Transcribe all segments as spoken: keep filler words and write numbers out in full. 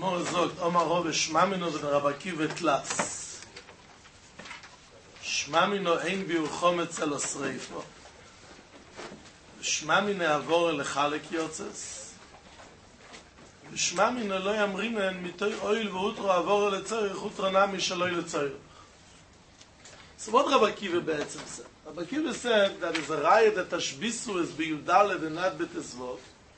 Gemara sagt, Omar Rove Shmamino ben Rabbi Akiva tlas. Shmamino ein biur chometz el osreifo. Shmamino avor lechalek yotzes. Shmamino lo yamrinen mitoy oil v'utro avor letzorich utro nami shaloi letzorich. So what Rabbi Akiva בעצם said? Rabbi Akiva said that is a raya that tashbisu is biyudale and not betesvot.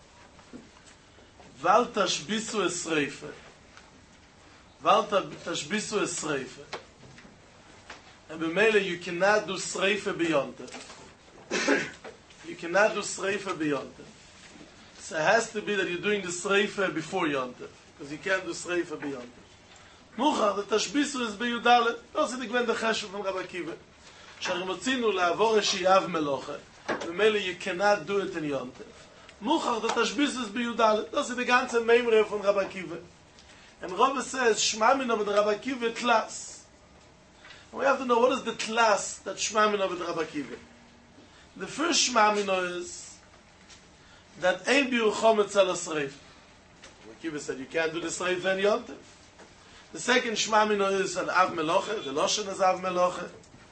Val tashbisu es reife. Val tashbisu es reife. And b'meile you cannot do sreife beyond it. You cannot do sreife beyond it. So it has to be that you're doing the sreife before yontif, because you can't do sreife beyond it. Mucha, the tashbisu is biyudalet. לא עשיתי גוון דחשו from Rabbi Akiva. שהרי מצינו לעבור אישייו מלוכה, ב'meile you cannot do it in yontif. Muchach, the tashbisus biyudalet. Das ist die ganze Memre von Rabbi Akiva. And Rabbi says, Shmamino with Rabbi Akiva tlas. And we have to know what is the tlas that Shmamino with Rabbi Akiva. The first Shmamino is that ein biur chometz el asreif. Rabbi Akiva said, you can't do the sreif and yontif. The second Shmamino is an av meloche. The loshen is av meloche.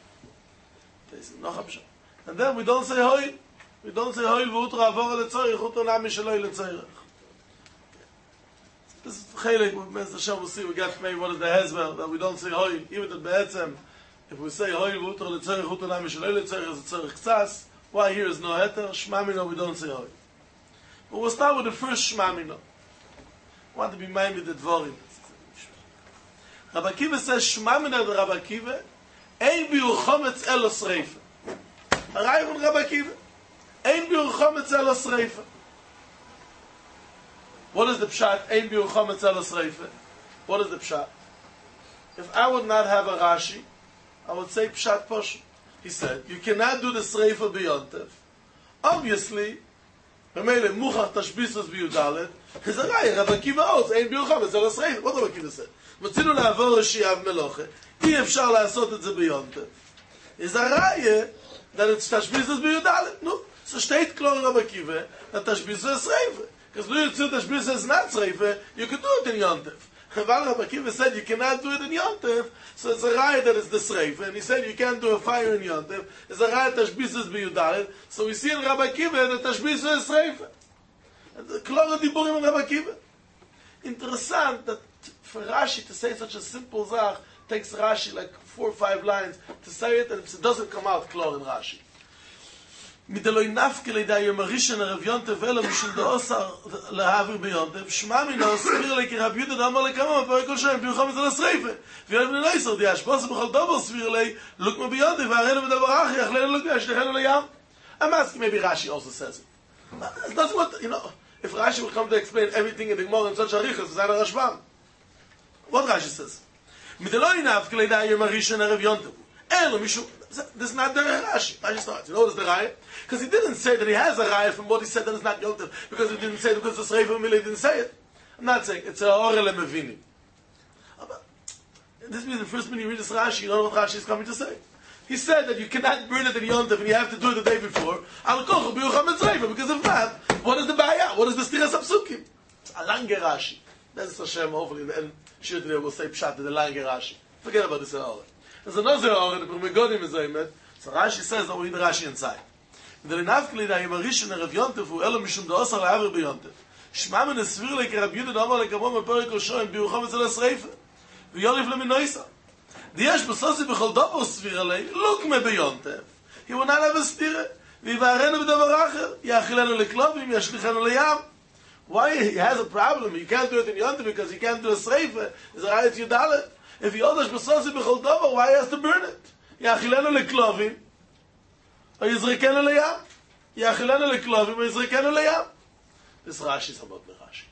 And then we don't say hoi. We don't say hoil v'utro avor letzorich utro nami shaloi letzorich. This is chelik. Mister Hashem will see. We get maybe what is the hezber that we don't say hoil. Even the be'etzem, if we say hoil v'utro letzorich utro nami shaloi letzorich, it's a tzorich tzas. Why here is no heter? Shmamino we don't say hoil. But we'll start with the first shmamino. I want to be minded with the dvorim. Rabbi Akiva says shmamino the Rabbi Akiva ein biur chometz el osreife. Arrive on Rabbi Akiva. Ein biur chometz el osreife. What is the pshat? Ein biur chometz el osreife. What is the pshat? If I would not have a Rashi, I would say pshat poshu. He said, you cannot do the sreife beyontev. Obviously, b'meile muchach tashbisus biyudalet, is a raya. Rabbi Akiva holds ein biur chometz el osreife. What Rabbi Akiva said? Motzilu la'avor shi'av meloche. Ayi efshar la'asot et ze beyontev. Is a raya that it's tashbisus biyudalet. No. So steht klar in Rabbi Akiva that tashbisu is sreife. Because when you say tashbisu is not sreife, you can do it in yontif. While Rabbi Akiva said you cannot do it in yontif, so it's a raya that is the sreife. And he said you can't do a fire in yontif. It's a raya tashbisu is biyudalet. So we see in Rabbi Akiva that tashbisu is sreife. Klar diburim in Rabbi Akiva. Interessant that for Rashi to say such a simple zach takes Rashi like four or five lines to say it, and it doesn't come out klar in Rashi. מדלוי נפקה לידי היום הראשון הרב יונטב ולא משום דאוסר להעביר ביונטב שמע מינו סביר לי כי רב יהודה דאמר לכמה בפרק כל שם ביוחם את זה לשריפה וירד מן לא יסר דיאש בוסר בכל דובר סביר לי לוקמה ביונטב והראינו בדבר אחי אכלנו לוקמה ישלחנו לים. I'm asking maybe Rashi also says it. That's what, you know, if Rashi will come to explain everything in the Gemara in such a richas, it's not a Rashbam. What Rashi says? מדלוי נפקה לידי היום הראשון הרב יונטב אלו משום this is not the Rashi. Rashi starts. You know what is the Raya? Because he didn't say that he has a Raya from what he said that it's not Yontif. Because he didn't say it because the Sreif of Mili didn't say it. I'm not saying it's a Orele Mevini. This means the first minute you read this Rashi, you don't know what Rashi is coming to say. He said that you cannot burn it in Yontif and you have to do it the day before. Al Kochu B'Yucham Mitzrayim. Because if not, what is the Baya? What is the Stiras Apsukim? It's a Lange Rashi. That's Hashem. Hopefully, and Shir today will say Pshat to the Lange Rashi. Forget about this at all. There's another order, the Megodim is aimed. So Rashi says that we read Rashi inside. The Nafkli da Yimarishon Rav Yontif who elo mishum da'osar la'aver b'Yontif. Shma men esvir le Rav Yehuda d'amar lekamo meperek Oshoim biucham etzel asreifa. V'yorif leminoisa. Diyesh b'sosi b'chol davar svir alei lukme b'Yontif. He will not have a stira. V'yivarenu b'davar acher. Yachilenu leklovim yashlichenu leyam. Why he has a problem? You can't do it in Yontif because he can't do a sreifa. It's a rayat yudalet. If you order b'sosi b'chol davar, why he has to burn it? Yachilenu leklovim. Or Yizrikenu leyam. Yachilenu leklovim. Or Yizrikenu leyam. This Rashi is about the Rashi.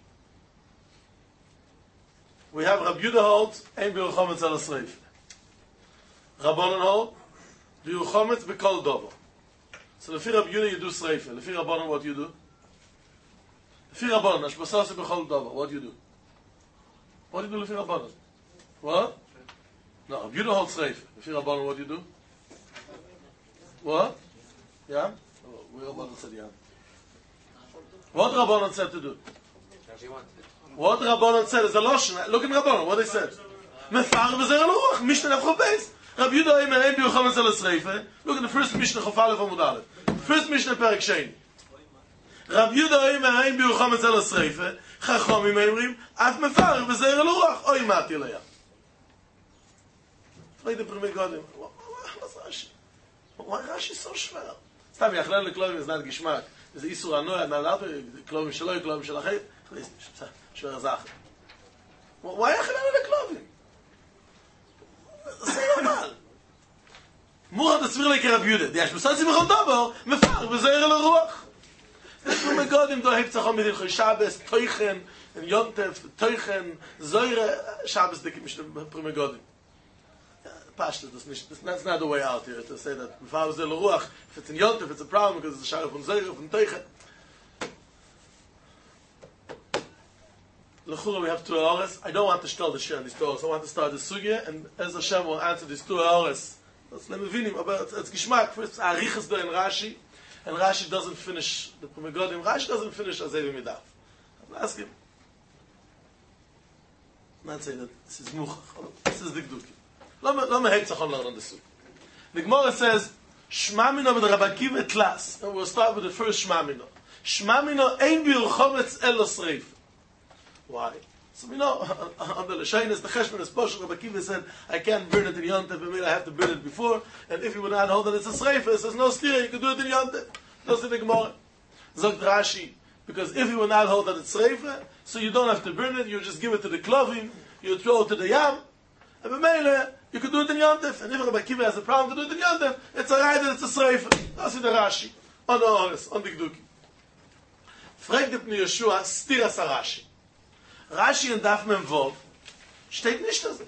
We have Rabbi Yehuda holds ein biur chometz el asreif. Rabbanon hold biur chometz b'kol davar. So lefi Rabbi Yehuda you do sreifa. Lefi Rabbanon what you do? Lefi Rabbanon hashbasasi b'kol davar. What do you do? What do you do lefi Rabbanon? What? No, Rabbi Yehuda holds sreifa. Lefi Rabbanon what do you do? What? Yeah? Oh, we Rabbanon said yeah. What Rabbanon said to do? What Rabbanon said is a Lashon. Look in Rabbanon, what they said. Mefar v'zer l'ruach, Mishnah Nefcho Beis. Rabbi Yehuda Eimer ein bi'ucham etzel esreife. Look at the first Mishnah Chof Aleph Amud Aleph. First Mishnah Perek Sheni. Rabbi Yehuda Eimer ein bi'ucham etzel esreife. Chachomim Eimerim, af mefar v'zer l'ruach, oy mati leya. Frag the Pri Megadim, what's Rashi? Why Rashi so schwer? Stam yachlan leklovim is not Gishmak. Is Isur Anoy, not allowed to, klovim shaloi, klovim shalachet. Schwer Sache. Why yachlan leklovim? זה נורמל. מורד הסביר לי כרב יהודה. יש בסנסי בכל דבר, מפר וזהר אל הרוח. יש לו מגודים דו הפצחון מדלכוי שבס, תויכן, יונטף, תויכן, זוירה, שבס דקים משל פרי מגודים. Pashta, that's, that's not the way out here to say that mefar וזהר אל הרוח, if it's in yontif, it's a problem because it's a sharif from zoyra, from teichen. L'chura, we have two hours. I don't want to start the share on these two hours. I want to start the sugya, and as Hashem will answer these two hours. That's lemevinim, but it's gishmak. First, arichas do in Rashi, and Rashi doesn't finish the Pri Megadim. Rashi doesn't finish Azevi Midaf. I'm asking. I'm not saying that this is muchach. This is dikduki. Lo me heitzachon learn on the sugya. The Gemara says, Shma mino with Rabbi Akiva tlas. And we'll start with the first Shma mino. Shma mino ein bi'urchometz elos reif. Why? So we know, under the Shainas, the Cheshman is Poshel, Rabbi Akiva said, I can't burn it in Yontif, I mean, I have to burn it before, and if you would not hold that it's a Sreifa, it says, no stira, you can do it in Yontif. That's the Gemara. Zogt Rashi, because if you would not hold that it's Sreifa, so you don't have to burn it, you just give it to the Klovim, you throw it to the Yam, and B'meile, you can do it in Yontif. And if Rabbi Akiva has a problem to do it in Yontif, it's a right that it's a Sreifa. That's the Rashi. On the Oris, on the Gduki. Frag the Pnei Yeshua, stira sa Rashi. Rashi in Daf Memvov steht nicht das.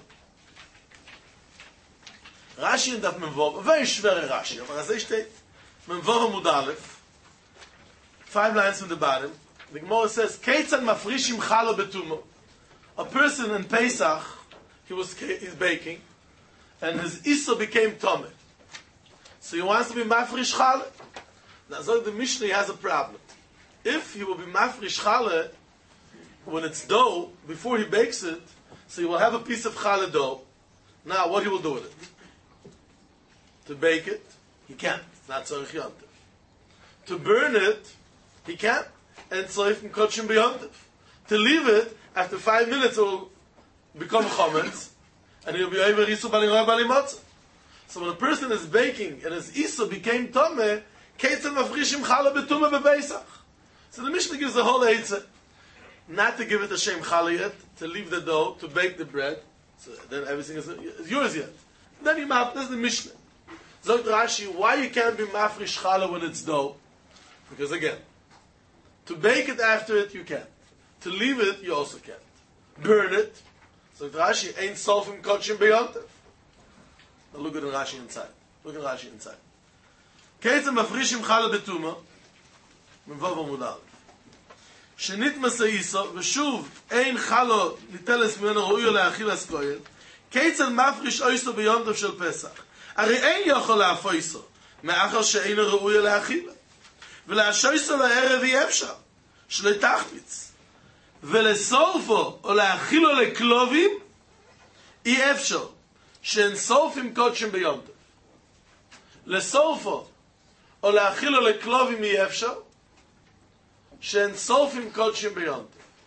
Rashi in Daf Memvov, very schwere Rashi, aber as steht Memvov Amud Aleph, five lines from the bottom. The Gemara says, "Keitzad mafrishim challah betumo." A person in Pesach, he was he's baking, and his iso became tomeh. So he wants to be mafrish challah. Now, so the Mishnah has a problem. If he will be mafrish challah when it's dough, before he bakes it, so he will have a piece of challah dough. Now, what he will do with it? To bake it, he can't. It's not tzorich yontif. To burn it, he can't. And tzorich from kodshim b'yontif. To leave it, after five minutes, it will become chometz, and he will be over isu b'ali b'ali matzah. So when a person is baking, and his isu became tomeh, keitzad mafrishim challah betumah bebeisach. So the Mishnah gives the whole eitzah. Not to give it a shem challah yet, to leave the dough, to bake the bread, so then everything is yours yet. Then you maf, that's the Mishnah. Zogt Rashi, why you can't be mafrish challah when it's dough? Because again, to bake it after it, you can't. To leave it, you also can't. Burn it. Zogt Rashi, ain't solfim kodshim beyontif. Now look at the Rashi inside. Look at Rashi inside. Keitzad mafrishim challah betuma, Memvov Amud Aleph. שנית מסעיסו, ושוב, אין חלו ניטלס ממנו ראוי להאכיל אסכויל, כיצד מפריש אויסו ביונטף של פסח? הרי אין יכול להפויסו, מאחר שאין ראוי להאכיל. ולהשויסו לערב אי אפשר, שלא תחמיץ. ולסורפו, או להאכילו לכלובים, אי אפשר, שאין סורפים קודשים ביונטף. לסורפו, או להאכילו לכלובים אי אפשר, she'en sofim kodshim beyond.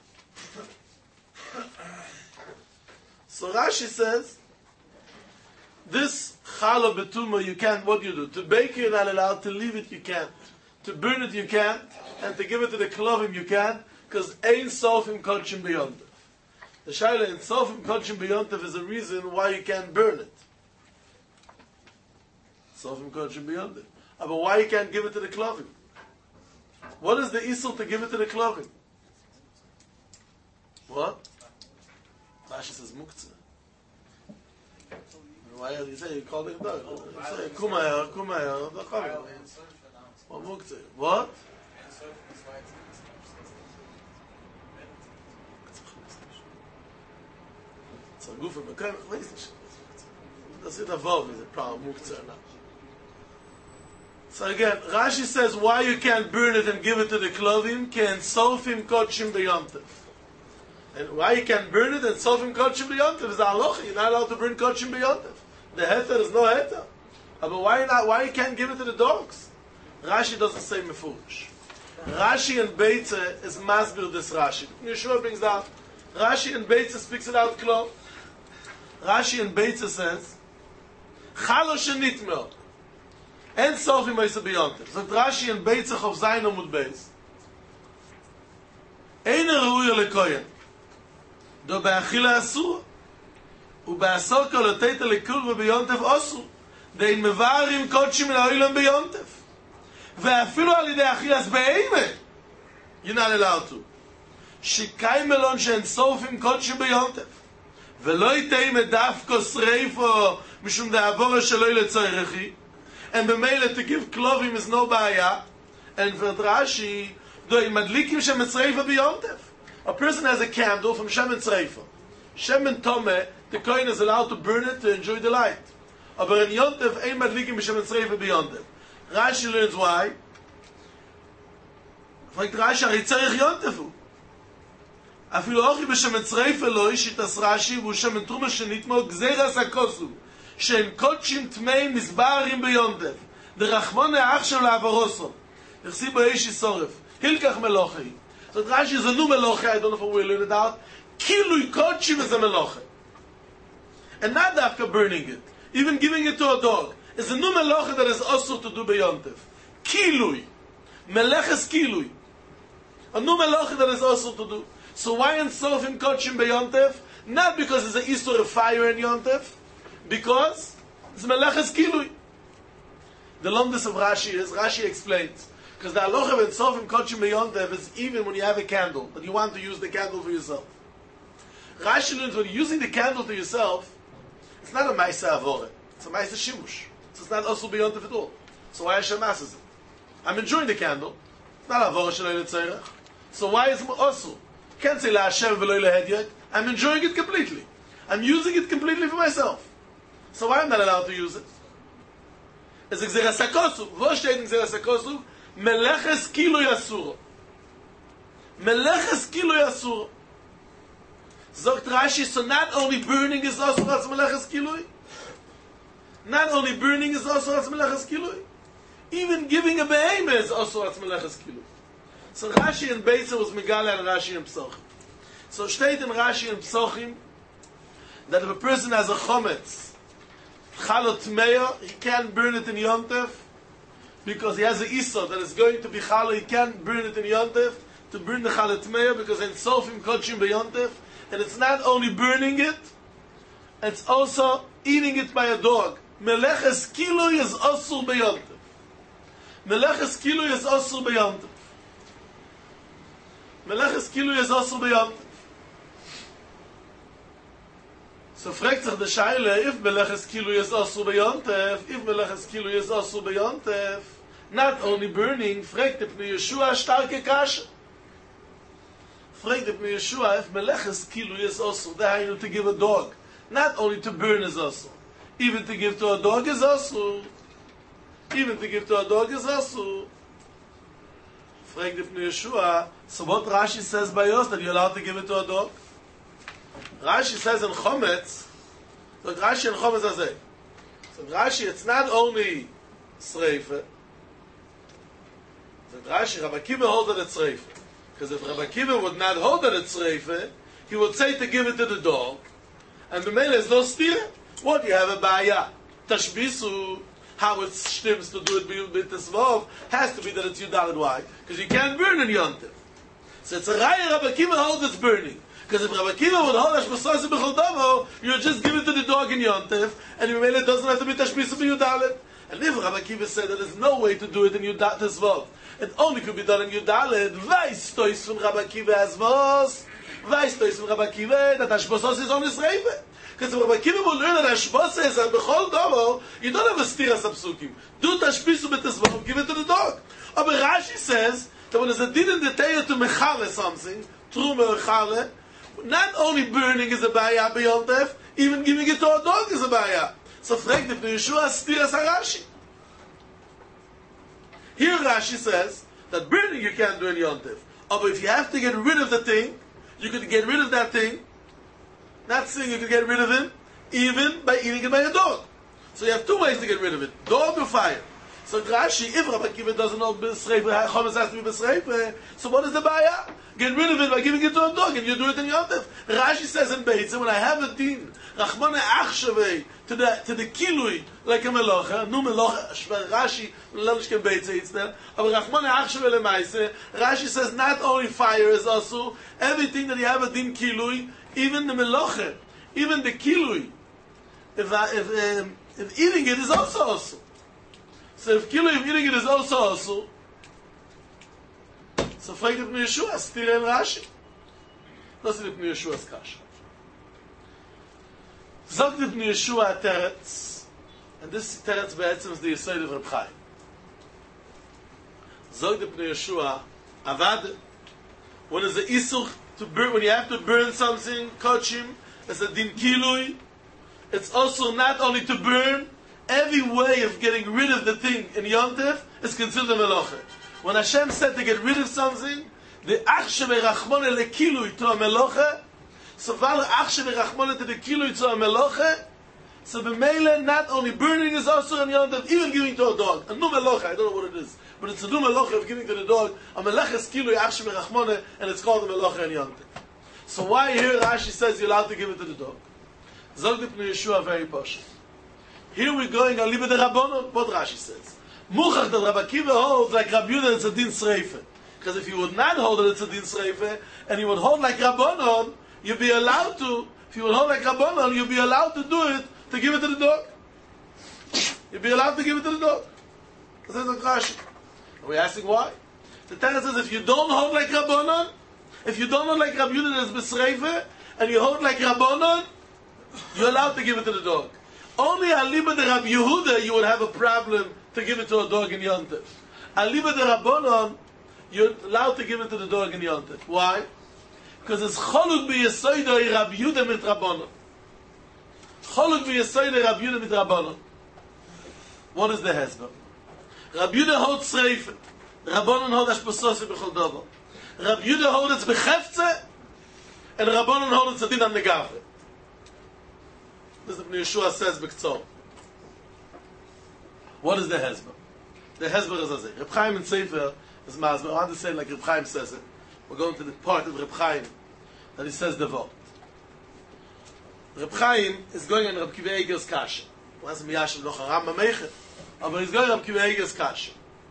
So Rashi says, this challah betuma you can't, what do you do? To bake you're not allowed, to leave it you can't. To burn it you can't, and to give it to the klovim you can't, because ein sofim kodshim beyond. The shaila in sofim kodshim beyond is a reason why you can't burn it. Sofim kodshim beyond. But why you can't give it to the klovim? What is the isur to give it to the klovim? What? Rashi says muktzah. Why do you say you call it dog? You say kumayah, kumayah, the khovim. What muktzah? What? It's a goof of a kind of place. Does it evolve? Is it problem muktzah or not? So again, Rashi says why you can't burn it and give it to the klovim, can sofim kodshim beyontif. And why you can burn it and Sofim Kodshim B'Yontif is halacha. You're not allowed to burn Kodshim B'Yontif. The heter is no heter. But why not? Why you can't give it to the dogs? Rashi doesn't say mefurish. Rashi and Beitze is masbir this Rashi. Yeshua brings out. Rashi and Beitze speaks it out clear. Rashi and Beitze says, Chalosh and Nitmeo. En Sofim Oisa B'Yontif. So Rashi and Beitze of Zayin Amud Beis. Eine Ruhe lekoyen. Do be'achila asur. U be'asor koloteta lekur be'yontev osur. Dein mevarim kodshim la'olam be'yontev. Ve'afilu al yidei achilas be'eime. You're not allowed to. Shikai melon she'en sofim kodshim be'yontev. Ve'lo yitei medafko sreifo mishum de'avora sheloi le'tzoirechi. And b'meile to give klovim is no ba'aya. And for Rashi, do madlikim shemen sreifa be'yontev. A person has a candle from shemen sreifa. Shemen tomeh, the kohen is allowed to burn it to enjoy the light. Aber in yontev, ein madlikim shemen sreifa be'yontev. Rashi learns why. Fragt Rashi, ari tzarich yontevu. Afilu ochi b'shemen sreifa lo ishitas Rashi, v'u shemen truma shenitmo gzeras hakosu. She'en kodshim tmei mizbarim be'yontev. The rachmone ach shel la'avoroso. Ychsi bo eish yisoref. Hilkach melochei. So Rashi is a new meloche, I don't know if we learn it out. Kilui kodshim is a meloche. And not after burning it. Even giving it to a dog. It's a new meloche that is also to do beyontev. Kilui. Meleches kilui. A new meloche that is also to do. So why in Sofim kodshim beyontev? Not because it's an Isur of fire in yontev. Because it's meleches kilui. The longest of Rashi is, Rashi explains, because the halacha when Sofim Kodshim B'Yontev is even when you have a candle, but you want to use the candle for yourself. Rashi learns when you're using the candle to yourself, it's not a Maisa Avore, it's a Maisa Shimush. So it's not also B'Yontev at all. So why Hashem asks it? I'm enjoying the candle, it's not Avore Shaloi L'Tzorech. So why is it also? Can't say La Hashem V'Loi L'Hedyot. I'm enjoying it completely. I'm using it completely for myself. So why am I not allowed to use it? It's a Gzeras HaKosuf. Wo steht in Gzeras HaKosuf? Meleches kilo yasuro. Meleches kilo yasuro. Sagt Rashi, so not only burning is also as meleches kilo. Not only burning is also as meleches kilo. Even giving a behemoth is also as meleches kilo. So Rashi and Beitze was Megala and Rashi and Psochim. So steht in Rashi and Psochim that if a person has a chometz, Chalot Meya, he can't burn it in Yontev because he has an Isa that is going to be Chalo. He can't burn it in Yontev to burn the Chalot Meya because in Sofim Kodshim B'Yontev, and it's not only burning it, it's also eating it by a dog. Meleches Kilui is Osur B'Yontev. Meleches Kilui is Osur B'Yontev. Meleches Kilui is Osur B'Yontev. So fragt sich the Shaila, if Meleches Kilui is also beyontev, if Meleches Kilui is also beyontev, not only burning, fragt the Pnei Yeshua starke kasha. Fragt the Pnei Yeshua, if Meleches Kilui is also, that to give a dog, not only to burn is also, even to give to a dog is also, even to give to a dog is also. Fragt the Pnei Yeshua, so what Rashi says by us, that you're allowed to give it to a dog? Rashi says in Chometz, so Rashi and Chometz are saying, so Rashi, it's not only Sreife, so Rashi, Rabbi Akiva holds that it's Sreife. Because if Rabbi Akiva would not hold that it's Sreife, he would say to give it to the dog, and the man is no steer. What, you have a Baya? Tashbisu, how it stims to do it with the Svov, has to be that it's Yudalad. Why? Because you can't burn in Yontif. So it's a Raya, Rabbi Akiva holds it's burning. Because if Rabbi Akiva would hold Hashbasasi B'chol Davo, you would just give it to the dog in Yontif, and you it doesn't have to be Tashbisu B'Yudalet. And if Rabbi Akiva said that there's no way to do it in Yudat Zvov, it only could be done in Yudalet, Vais Tois from Rabbi Akiva as Vos, Vais Tois from Rabbi Akiva, that Hashbasasi is on his Reife. Because if Rabbi Akiva will learn that Hashbasasi is on B'chol Davo, you don't have a stira subsukim. Do Tashbisu B'Tzvov, give it to the dog. But Rashi says that when there's a din in the Teya to Mechale something, Trume Mechale, not only burning is a baya beyond death, even giving it to a dog is a baya. So fragt if the Yeshua stiras Rashi. Here Rashi says that burning you can't do in Yontif. But if you have to get rid of the thing, you could get rid of that thing. Not saying you could get rid of him, even by eating it by a dog. So you have two ways to get rid of it: dog or fire. So Rashi, if Rabbi Akiva doesn't know b'sreifa, chometz has to be b'sreifa. So what is the baya? Get rid of it by giving it to a dog, and you do it in Yom Tov. Rashi says in Beitza, when I have a din, Rachmana achshavei, to the to the kilui like a melocha, nu melocha. Rashi lelishkem Beitza it's there. But Rachmana achshavei lemaise. Rashi says not only fire is also everything that you have a din kilui, even the melocha, even the kilui. If if um, if eating it is also also. So if kilui, if eating it is also also. So fragt it mir Yeshua, stire in Rashi. Das ist mir Yeshua's kasha. Sagt it mir Yeshua a teretz, and this teretz be'etzem is the Yesod of Reb Chaim. Sagt it mir Yeshua, avad, when is the isuch to burn, when you have to burn something, kochim, it's a din kilui, it's also not only to burn, every way of getting rid of the thing in Yom Tov is considered melocha. When Hashem said to get rid of something, the achshe verachmone lekilui to a melocha, so val achshe verachmone to the kilui to a melocha, so b'meile not only burning is also in Yom Tov, even giving to a dog. A nu melocha, I don't know what it is, but it's a nu melocha of giving to the dog. A melocha is kilui achshe verachmone, and it's called a melocha in Yom Tov. So why here Rashi says you're allowed to give it to the dog? Zog the Pnei Yeshua very posh. Here we're going on Libe de Rabbanon, what Rashi says. Muchach that Rabbi Akiva holds like Rabbi Yehuda it's a din sreifa. Because if you would not hold it it's a din sreifa, and you would hold like Rabbanon, you'd be allowed to, if you would hold like Rabbanon, you'd be allowed to do it, to give it to the dog. You'd be allowed to give it to the dog. This is the Rashi. And we're asking why? The Torah says if you don't hold like Rabbanon, if you don't hold like Rabbi Yehuda that's besreifa, and you hold like Rabbanon, you're allowed to give it to the dog. Only Aliba de Rabbi Yehuda you would have a problem to give it to a dog in Yom Tov. Aliba de Rabbanon, you're allowed to give it to the dog in Yom Tov. Why? Because it's Choluk b'Yesoidei Rabbi Yehuda mit Rabbanon. Choluk b'Yesoidei Rabbi Yehuda mit Rabbanon. What is the hezbollah? Rabbi Yehuda holds Sreifet. Rabbanon hold Ashpasosi b'chol Dovo. Rabbi Yehuda holds it's Bechefze, and Rabbanon holds it's Adin am Negave. This is what Yeshua says b'ktzor. What is the hezbollah? The hezbollah is as it. Reb Chaim in Sefer is mazber. I want to say like Reb Chaim says it. We're going to the part of Reb Chaim that he says the vort. Reb Chaim is going on Reb Kiva Eiger's kasha. Was miyashav noch a Rambam meicher, but he's going on Reb Kiva Eiger's kasha.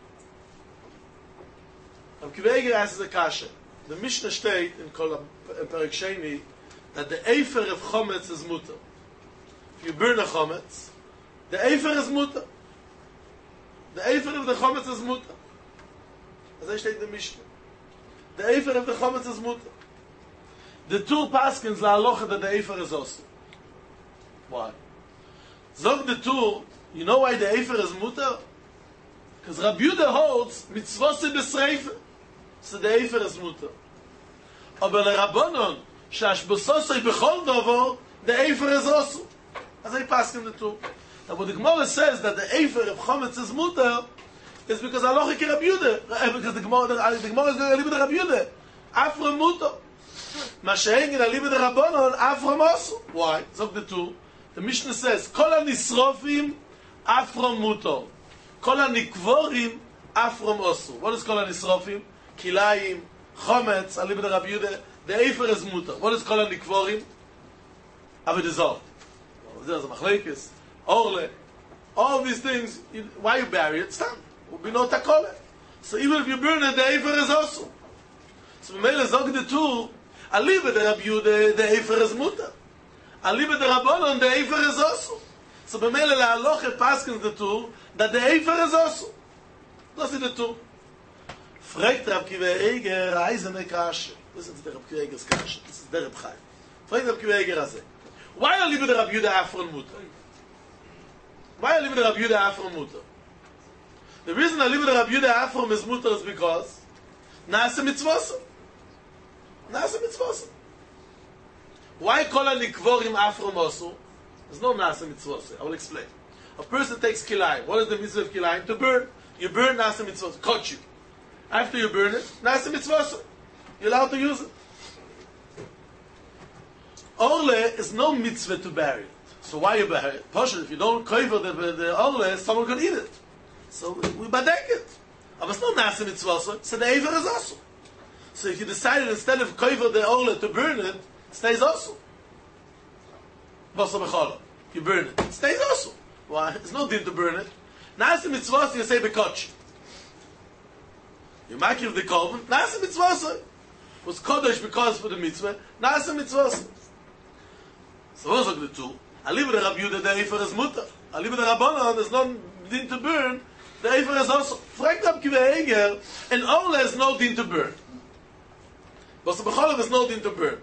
Reb Kiva Eiger asks a kasha. The Mishnah state in Kol in Perek Sheni that the efer of chometz is mutter. If you burn a chometz, the efer is mutter. The efer of the chometz is mutter. As I state in the Mishnah. The efer of the chometz is mutter. The two paskins la halacha that the efer is also. Why? Zog the two, you know why the efer is mutter? Because Rabbi Yehuda holds mitzvose b'sreifa, so the efer is mutter. Aber le Rabbanon, she'ashbososei b'chol dovo, the efer is also. As I paskin the two. Now what the Gemara says that the efer of chometz is mutter is because halacha ki Rabbi Yehuda. Because the Gemara, the, the Gemara is going to live with Rabbi Yehuda. Afra mutter. Mashein in a live with Rabbanon, afra also. Why? Zog the two. The Mishnah says, Kol ha-nisrofim afrom mutor. Kol ha-nikvorim afrom osu. What is Kol ha-nisrofim? Kilayim, chometz, alibed Rabbi Yehuda. The efer is mutor. What is Kol ha-nikvorim? Avedizor. There's a machlekes, orle. All these things, you, why you bury it? Stam. Will be no takole. So even if you burn it, the efer is also. So Mele zog the two, alibed Rabbi Yehuda, the efer is mutor. Aliba de Rabbanon, the efer is also. So b'meile la halacha paskins the two, that the efer is also. Das ist the two. Fragt Rab Kiva Eiger, Eisene Kashe. Listen to the Rab Kiva Eiger's Kashe. This is the Reb Chaim. Fragt Rab Kiva Eiger Azeh. Why Aliba de Rab Yehuda Afron Mutter? Why Aliba de Rab Yehuda Afron Mutter? The reason Aliba de Rab Yehuda Afron is Mutter is because Nase Mitzvosem. Nase Mitzvosem. Why kol ha-nikvorim afrom osu? There's no nasa mitzvot. I will explain. A person takes kilayim. What is the mitzvah of kilayim? To burn. You burn nasa mitzvot. Cut you. After you burn it, nasa mitzvot. You're allowed to use it. Orle is no mitzvah to bury it. So why you bury it? Poshet, if you don't cover the, the orle, someone can eat it. So we badek it. But it's not nasa mitzvah, so the aver is also. So if you decided instead of cover the orle to burn it, it stays also. Basa b'chala. You burn it. It stays also. Why? There's no din to burn it. Nasa mitzvah, you say bekochi. You make the korban. Nasa mitzvah was kodesh because for the mitzvah. Nasa mitzvah. So what's like the two? I live with the Rabbi Yehuda, the Eifer is mutter. I live with the Rabbanon, there's no din to burn. The Eifer is also. Fragt Rab Kiva Eger, and Orle has no din to burn. But the Becholav has no din to burn.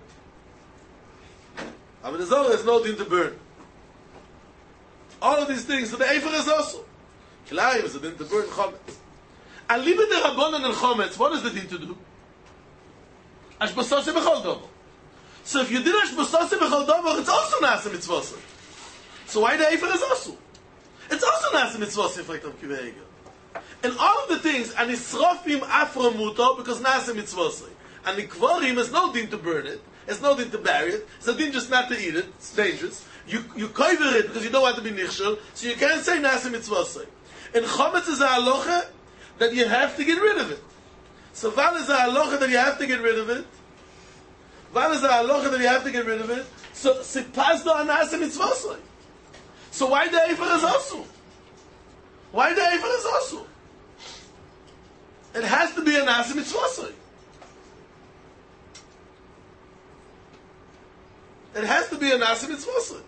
But the Zohar has no din to burn. All of these things, so the Eifer is also. Kilayim is a din to burn chometz. I live with the Rabbanon and chometz, what is the din to do? Ashbasose b'chol dobo. So if you did Ashbasose b'chol dobo, it's also nasa mitzvah. So why the Eifer is also? It's also nasa mitzvah, fragt Rab Kiva Eger. And all of the things, and Yisrofim afro muto, because nasa mitzvah. And the Kvorim has no din to burn it, has no din to bury it, it's a din just not to eat it, it's dangerous. You you cover it because you don't want to be nichshel, so you can't say nasa mitzvah. And chometz is a halacha that you have to get rid of it. So val is a halacha that you have to get rid of it. Val is a halacha that you have to get rid of it. So sipazdo anasa mitzvah. So why the Eifer is also? Why the Eifer is also? It has to be a nasa mitzvah. It has to be a nasa mitzvah.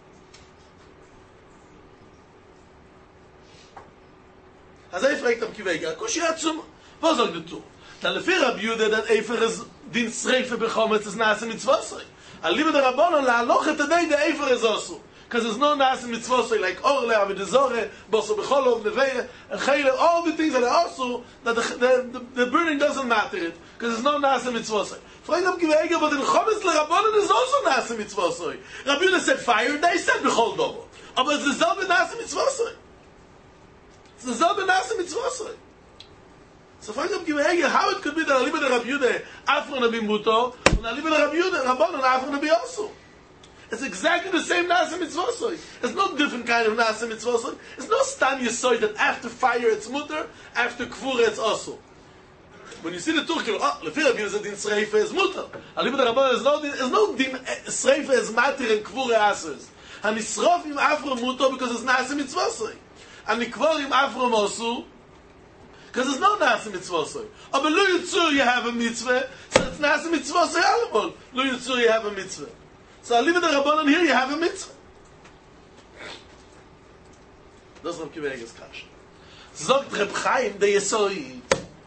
As I fragt am Kivega, kushi atzum, was sagt du? Da lefi Rab Yehuda that Eifer is din sreife bechometz is nasa mitzvah. I live with the Rabbanon la aloch today the Eifer is also. Because there's no nasa mitzvah like Orle, Avidazore, Boso Becholov, Neveya, and Chayla, all the things that are also, that the, the, the, the burning doesn't matter it, because there's no nasa mitzvah. Fragt am Kivega, but in chometz le Rabbanon is also nasa mitzvah. Rabbi Yehuda said fire, they said Bechol Dobo. Aber it's the selbe nasa mitzvah. It's the selbe nasa mitzvah. So fragt am Kivega, how it could be that I live with the Rabbi Yehuda, afro nabi muto, and I live with the Rabbi Yehuda, Rabbanon, afro nabi also. It's exactly the same nasa mitzvah. It's no different kind of nasa mitzvah. It's no stam yisoy that after fire it's mutter, after kvura it's also. When you see the Turk, oh, lefi Rabbi Yehuda din sreifa is mutter. Ali b'da Rabbanon is no din, is no din sreifa is matter and kvura asers. And nisrof im afro mutter because it's nasa mitzvah. And nikvor im afro mosu because it's no nasa mitzvah. But lo yitzur you have a mitzvah, so it's nasa mitzvah allemol. Lo yitzur you have a mitzvah. So I live in the Rabbanon here, you have a mitzvah. Das ist Rab Kiva Eger's Kash. Sogt Reb Chaim, der Yesoid.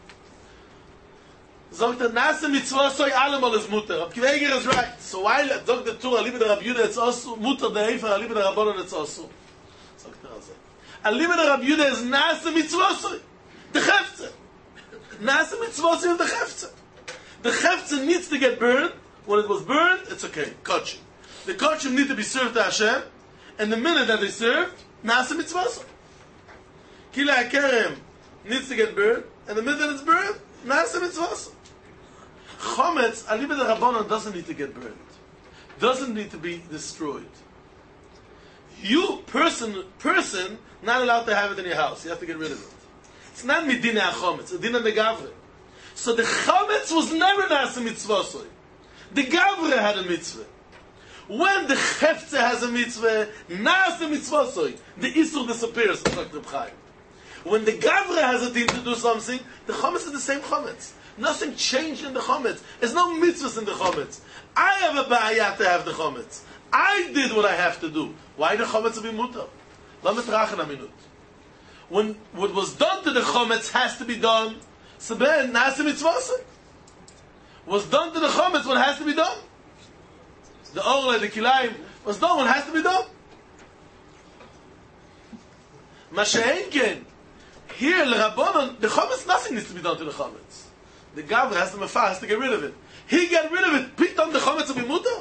Sogt der Nase mitzvah soy allemal is mutter. Rab Kiva Eger is right. So while sogt the Torah, I live in the Rab Yehuda, it's also mutter, the Eifer, I live in the Rabbanon, it's also. Sogt er also. I live in the Rab Yehuda is Nase mitzvah soy. The Chefze. Nase mitzvah soy is the Chefze. The Chefze needs to get burned. When it was burned, it's okay. Kachim. The kachim need to be served to Hashem, and the minute that they served, nasa mitzvah. Kila hakerem needs to get burned, and the minute that it's burned, nasa mitzvah. Chometz, alibed Rabbanon, doesn't need to get burned. Doesn't need to be destroyed. You, person, person, not allowed to have it in your house. You have to get rid of it. It's not midina chometz, it's midina negavre. So the chometz was never nasa mitzvah. The gavre had a mitzvah. When the Chefze has a mitzvah, Nas the mitzvah soy, the Isur disappears, Doctor Chaim. When the Gavra has a din to do something, the Chometz is the same Chometz. Nothing changed in the Chometz. There's no mitzvahs in the Chometz. I have a ba'ayah to have the Chometz. I did what I have to do. Why the Chometz be mutar? Lamet rachen a minut. When what was done to the Chometz has to be done, so then Nas the mitzvah soy. Was done to the Chometz, what has to be done? The Orle, the Kilayim, was done, what has to be done. Masha'enken, here, the Rabbanon, the Chometz, nothing needs to be done to the Chometz. The Gavra has to mafah, has to get rid of it. He get rid of it, picked on the Chometz will be mutar.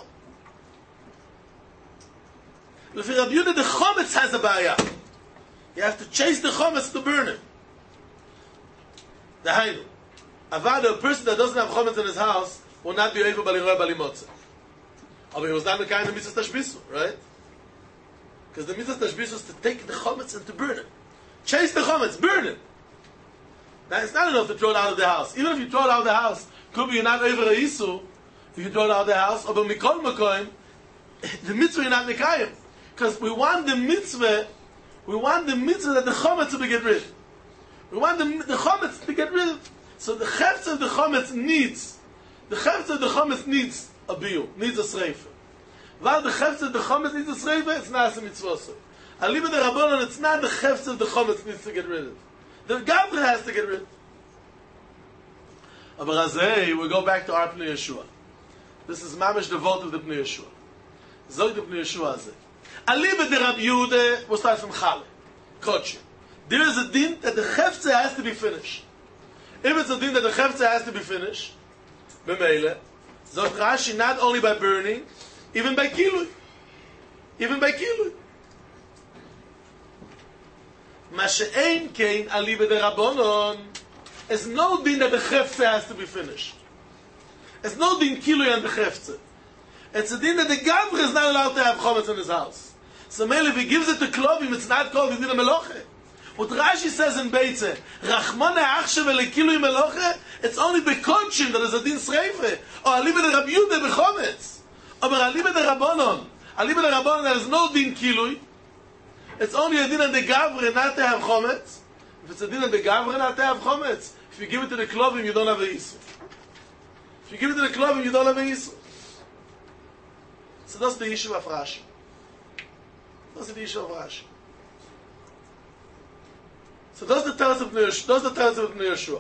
If Rabbi Yehuda, the Chometz has a ba'ayah. You have to chase the Chometz to burn it. The Hainu. Avada, a person that doesn't have Chometz in his house, will not be able to b'liroy b'limotze. Aber he was not the kind of mitzvah tashbisu, right? Because the mitzvah tashbisu is to take the chometz and to burn it. Chase the chometz, burn it. Now it's not enough to throw it out of the house. Even if you throw it out of the house, could be you're not over a isu, if you throw it out of the house, or but mikol makoim, the mitzvah you're not mekayim. Because we want the mitzvah, we want the mitzvah that the chometz to be get rid. We want the, the chometz to get rid of. So the chefetz of the chometz needs, the chefetz of the chometz needs a biyu, needs a sreifa. While the chefetz of the chometz needs a sreifa, it's not a mitzvah. Aliba the Rabbanon, it's not the chefetz of the chometz needs to get rid of. The gavra has to get rid of. Aber azay, we go back to our Pnei Yeshua. This is mamish the vote of the Pnei Yeshua. Zog the Pnei Yeshua azay. Aliba the Rabbi Yehuda was started from Chale. Kodesh. There is a din that the chefetz has to be finished. If it's a din that the chefetz has to be finished, b'meile, zog Rashi not only by burning, even by kilui. Even by kilui. Ma she'ein kein aliba de Rabbanon. It's no din that the chefetz has to be finished. It's no din kilui on the chefetz. It's a din that the gavra is not allowed to have chometz in his house. So meile, if he gives it to klovim, it's not called din meloche. What Rashi says in Beitze, Rachmane achshe vele kilui meloche, it's only bekodshin that is a din sreife, or aliba de Rabbi Yehuda bechometz. But aliba de Rabbanon, aliba de Rabbanon, there is no din kilui. It's only a din on the gavre not to have chometz. If it's a din on the gavre not to have chometz, if you give it to the klovim, you don't have a yisur. If you give it to the klovim, you don't have a yisur. So that's the issue of Rashi. That's the issue of Rashi. So that's the teretz of Pnei Yeshua. That's the teretz of Pnei Yeshua.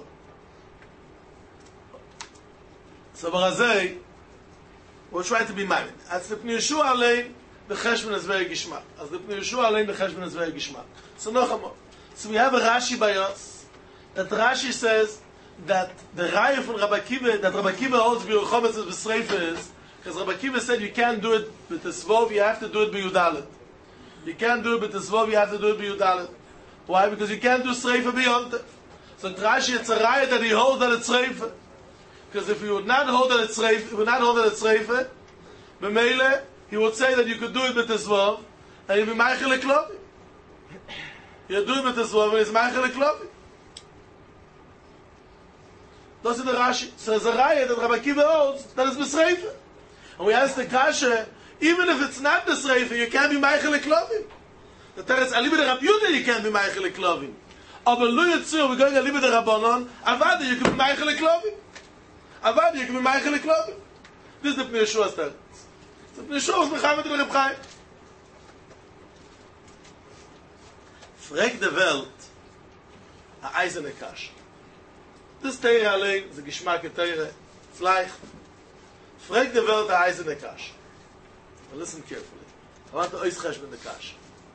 So Barazei, we're trying to be minded. As the Pnei Yeshua alein, the cheshbon is very gishmak. As the Pnei Yeshua alein, the cheshbon is very gishmak. So no chamor. So we have a Rashi by us, that Rashi says that the Raya from Rabbi Akiva, that Rabbi Akiva holds b'yochometz as b'sreifa is, because Rabbi Akiva said you can't do it with the svov, you have to do it b'yudalet. You can't do it with the svov, you have to do it b'yudalet. Why? Because you can't do sreifa b'yontev. So Rashi, it's a Raya that he holds that it's sreifa. Because if he would not hold that it's sreifa, he would not hold that it's sreifa, b'meile, he would say that you could do it with the svov, and you'd be meichel eklovim. You do it with the svov, and it's meichel eklovim. That's in the Rashi. So there's a Raya that Rabbi Akiva holds that is b'sreifa. And we ask the Kasha, even if it's not the sreifa, you can't be meichel eklovim. The teretz aliba de Rabbi Yehuda, you can't be meichel eklovim. Aber lo yitzur, we're going aliba de Rabbanon, avada, you can be meichel eklovim. Avada, you can be meichel eklovim. This is the Pnei Yeshua's teretz. The Pnei Yeshua was mechamet in Reb Chaim. Frag the Welt, a eisene Kasha. This Teire allein, the Geschmack in Teire, it's leicht. Frag the Welt, a eisene Kasha. Now listen carefully. I want to ois cheshbon the Kasha.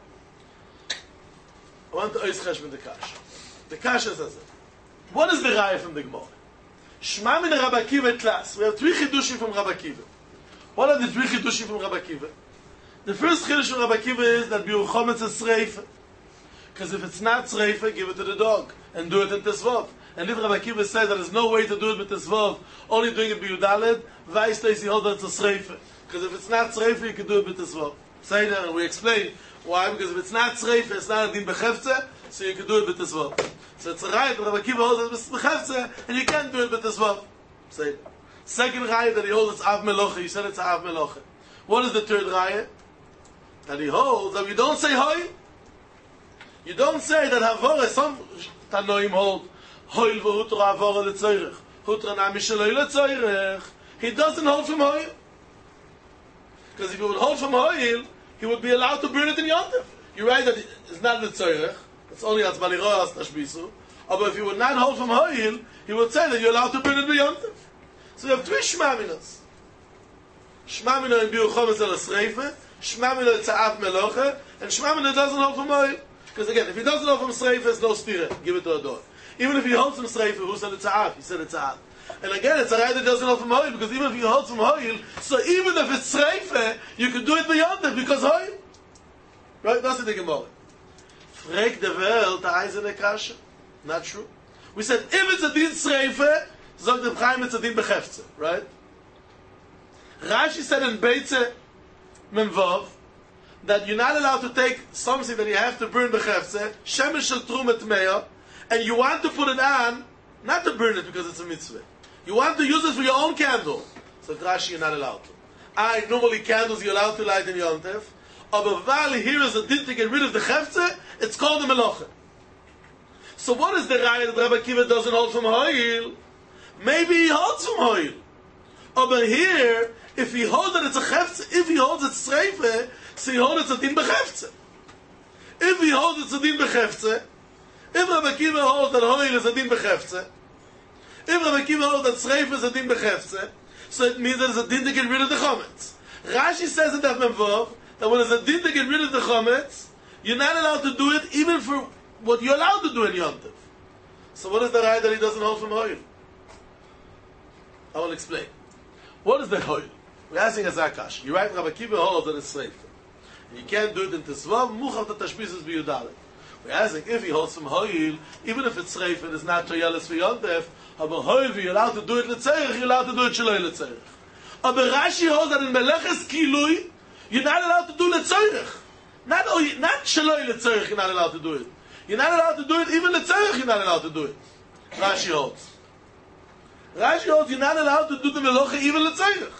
I want to ois cheshbon the Kasha. The Kasha says it. What is the Raya from the Gemara? Shma min Rabbi Akiva class. We have three chidushim from Rabbi Akiva. What are the three chidushim from Rabbi Akiva? The first chidush from Rabbi Akiva is that biur chometz is sreifa. Because if it's not sreifa, give it to the dog and do it in tesvav. And if Rabbi Akiva says that there's no way to do it with tesvav, only doing it biyudaled, vai stays he holds that it's a sreifa. Because if it's not sreifa, you can do it with tesvav. Say that, and we explain why. Because if it's not sreifa, it's not a din bechefze, so you can do it with tesvav. So it's a right, Rabbi Akiva holds that it's bechefze, and you can't do it with tesvav. Say that. Second raya that he holds it's av meloche. You said it's av meloche. What is the third raya? That he holds that we don't say hoy. You don't say that havore. Some tanoim hold hoil v'hutra havore letzorech. Hutra na mishaloi letzorech. He doesn't hold from hoil. Because if he would hold from hoil, he would be allowed to burn it in yontif. You're right that it's not letzorech. It's only as baliroas tashbisu. But if he would not hold from hoil, he would say that you're allowed to burn it in yontif. So we have three shmaminas. Shmamina in biur chometz el sreifa, shmamina it's av meloche, and shmamina doesn't hold from oil. Because again, if he doesn't hold from sreifa, it's no stira. Give it to a dog. Even if he holds from sreifa, who said it's av? He said it's av. And again, it's a right that doesn't hold from oil, because even if he holds from oil, so even if it's sreifa, you can do it beyond it, because oil. Right? That's the Gemara. Frag the Welt, the eisene Kasha. Not true. We said, if it's a din sreifa, Zog the Chaim it's a din bechefze, right? Rashi said in Beitze Memvav that you're not allowed to take something that you have to burn bechefze, shemesh shel trumat meya, and you want to put it on, not to burn it because it's a mitzvah. You want to use it for your own candle. So Rashi, you're not allowed to. I normally candles you're allowed to light in Yom Tov, but Vali here is a din to get rid of the chefze. It's called the melocha. So what is the raya that Rabbi Akiva doesn't hold from Hoil? Maybe he holds from Hoil. But here, if he holds that it's a chefze, if he holds it's sreife, so he holds it's a din bechefze. If he holds it's a din bechefze, if Rabbi Akiva holds that Hoil is a din bechefze, if Rabbi Akiva holds that sreife is a din bechefze, so it means that it's a din to get rid of the chometz. Rashi says in that Memvav that when it's a din to get rid of the chometz, you're not allowed to do it even for what you're allowed to do in Yom Tov. So what is the raya that he doesn't hold from Hoil? I will explain. What is the Hoil? We're asking a Zakash. You're right, Rabbi Akiva holds that it's sreife. You can't do it in Tisvav, muchav the tashbis is biyudalet. We're asking if he holds from Hoil, even if it's sreife and it's not toyelis for Yom Tov, aber Hoil, you're allowed to do it letzerich, you're allowed to do it shaloi letzerich. Aber Rashi holds that in Meleches Kilui, you're not allowed to do letzerich. Not, not shaloi letzerich, you're not allowed to do it. You're not allowed to do it, even letzerich, you're not allowed to do it. Rashi holds. Rashi holds, you're not allowed to do the Melocha, even letzerich.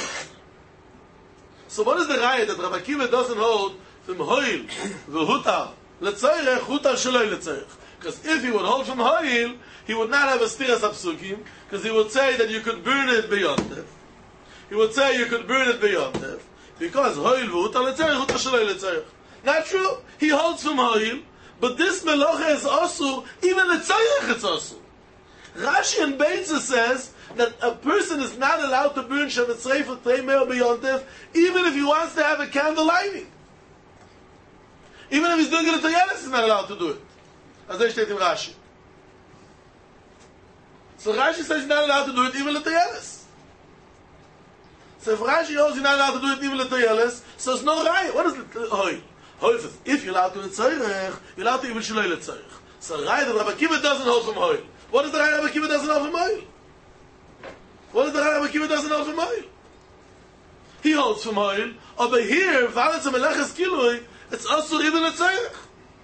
So what is the raya that Rabbi Akiva doesn't hold from Hoil, v'hutar, letzerich, hutar shaloi letzerich? Because if he would hold from Hoil, he would not have a stiras apsukim, because he would say that you could burn it beyond it. He would say you could burn it beyond it, because Hoil v'hutar letzerich, hutar shaloi letzerich. Not true. He holds from Hoil, but this melocha is also, even letzerich it's also. Rashi and Beitze says that a person is not allowed to burn Shevet Sreifa Trei Me'or B'Yontev, even if he wants to have a candle lighting. Even if he's doing it at Toyelis, he's not allowed to do it. As they state in Rashi. So Rashi says he's not allowed to do it even at Toyelis. So if Rashi holds you're not allowed to do it even at Toyelis, so it's no raya. What is it? Hoy. Hoy says, if you're allowed to do it Tzorech, you're allowed to even Shaloi L'Tzorech. So raya that Rabbi Akiva doesn't hold from Hoy. What is the raya Rabbi Akiva doesn't hold from Hoy? What is the raya Rabbi Akiva doesn't hold from Hoy? He holds from Hoy. Over here, V'aletz HaMeleches Kilui, it's also even a Tzorech.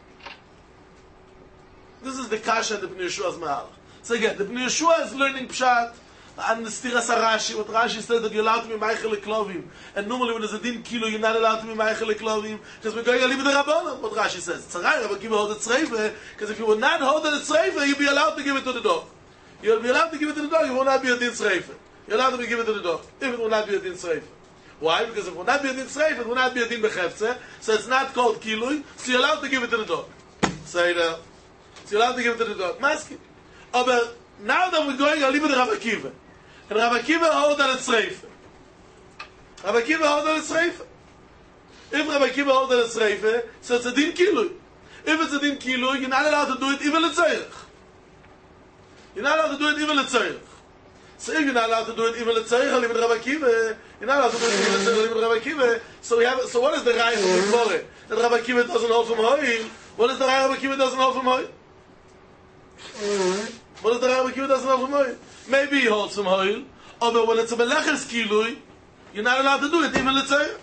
This is the kasha of the Bnei Yeshua's Ma'al. So again, the Bnei Yeshua is learning Pshat and the Stiras HaRashi. What Rashi says that you're allowed to be Meichel Leklovim. And normally when there's a din kilo, you're not allowed to be Meichel Leklovim. Because we're going to leave the Rabbanon. What Rashi says. Tzarai, Rabbi Akiva hold the Tzreife. Because if you would not hold the Tzreife, you'd be allowed to give it to the dog. You'll be allowed to give it to the dog. You will not be a din Tzreife. You're allowed to give it to the dog. If it will not be a din Tzreife. Why? Because if it will not be a din Tzreife, it will not be a din Bechefze. So it's not called Kilui. So you're allowed to give it to the dog. Say that. So you're allowed to give it to the dog. Maski. But now that we're going, I'll leave it to Rabbi Akiva. And Rabbi Akiva holds that it's Sreife. Rabbi Akiva holds that it's Sreife. If Rabbi Akiva holds that it's Sreife, so it's a din Kilui. If it's a din Kilui, you're not allowed to do it even L'Tzorech. You're not allowed to do it even L'Tzorech. So if you're not allowed to do it even L'Tzorech, I'll leave it to Rabbi Akiva. You're not allowed to do it even L'Tzorech, I'll leave it to Rabbi Akiva. So we have. So what is the Raya from Gemara? That Rabbi Akiva doesn't hold from Hoil. What is the Raya Rabbi Akiva doesn't hold from Hoil? What is the Rabbi Akiva doesn't hold from Hoil? Maybe he holds from Hoil, but when it's a Meleches Kilui, you're not allowed to do it, even L'Tzorech.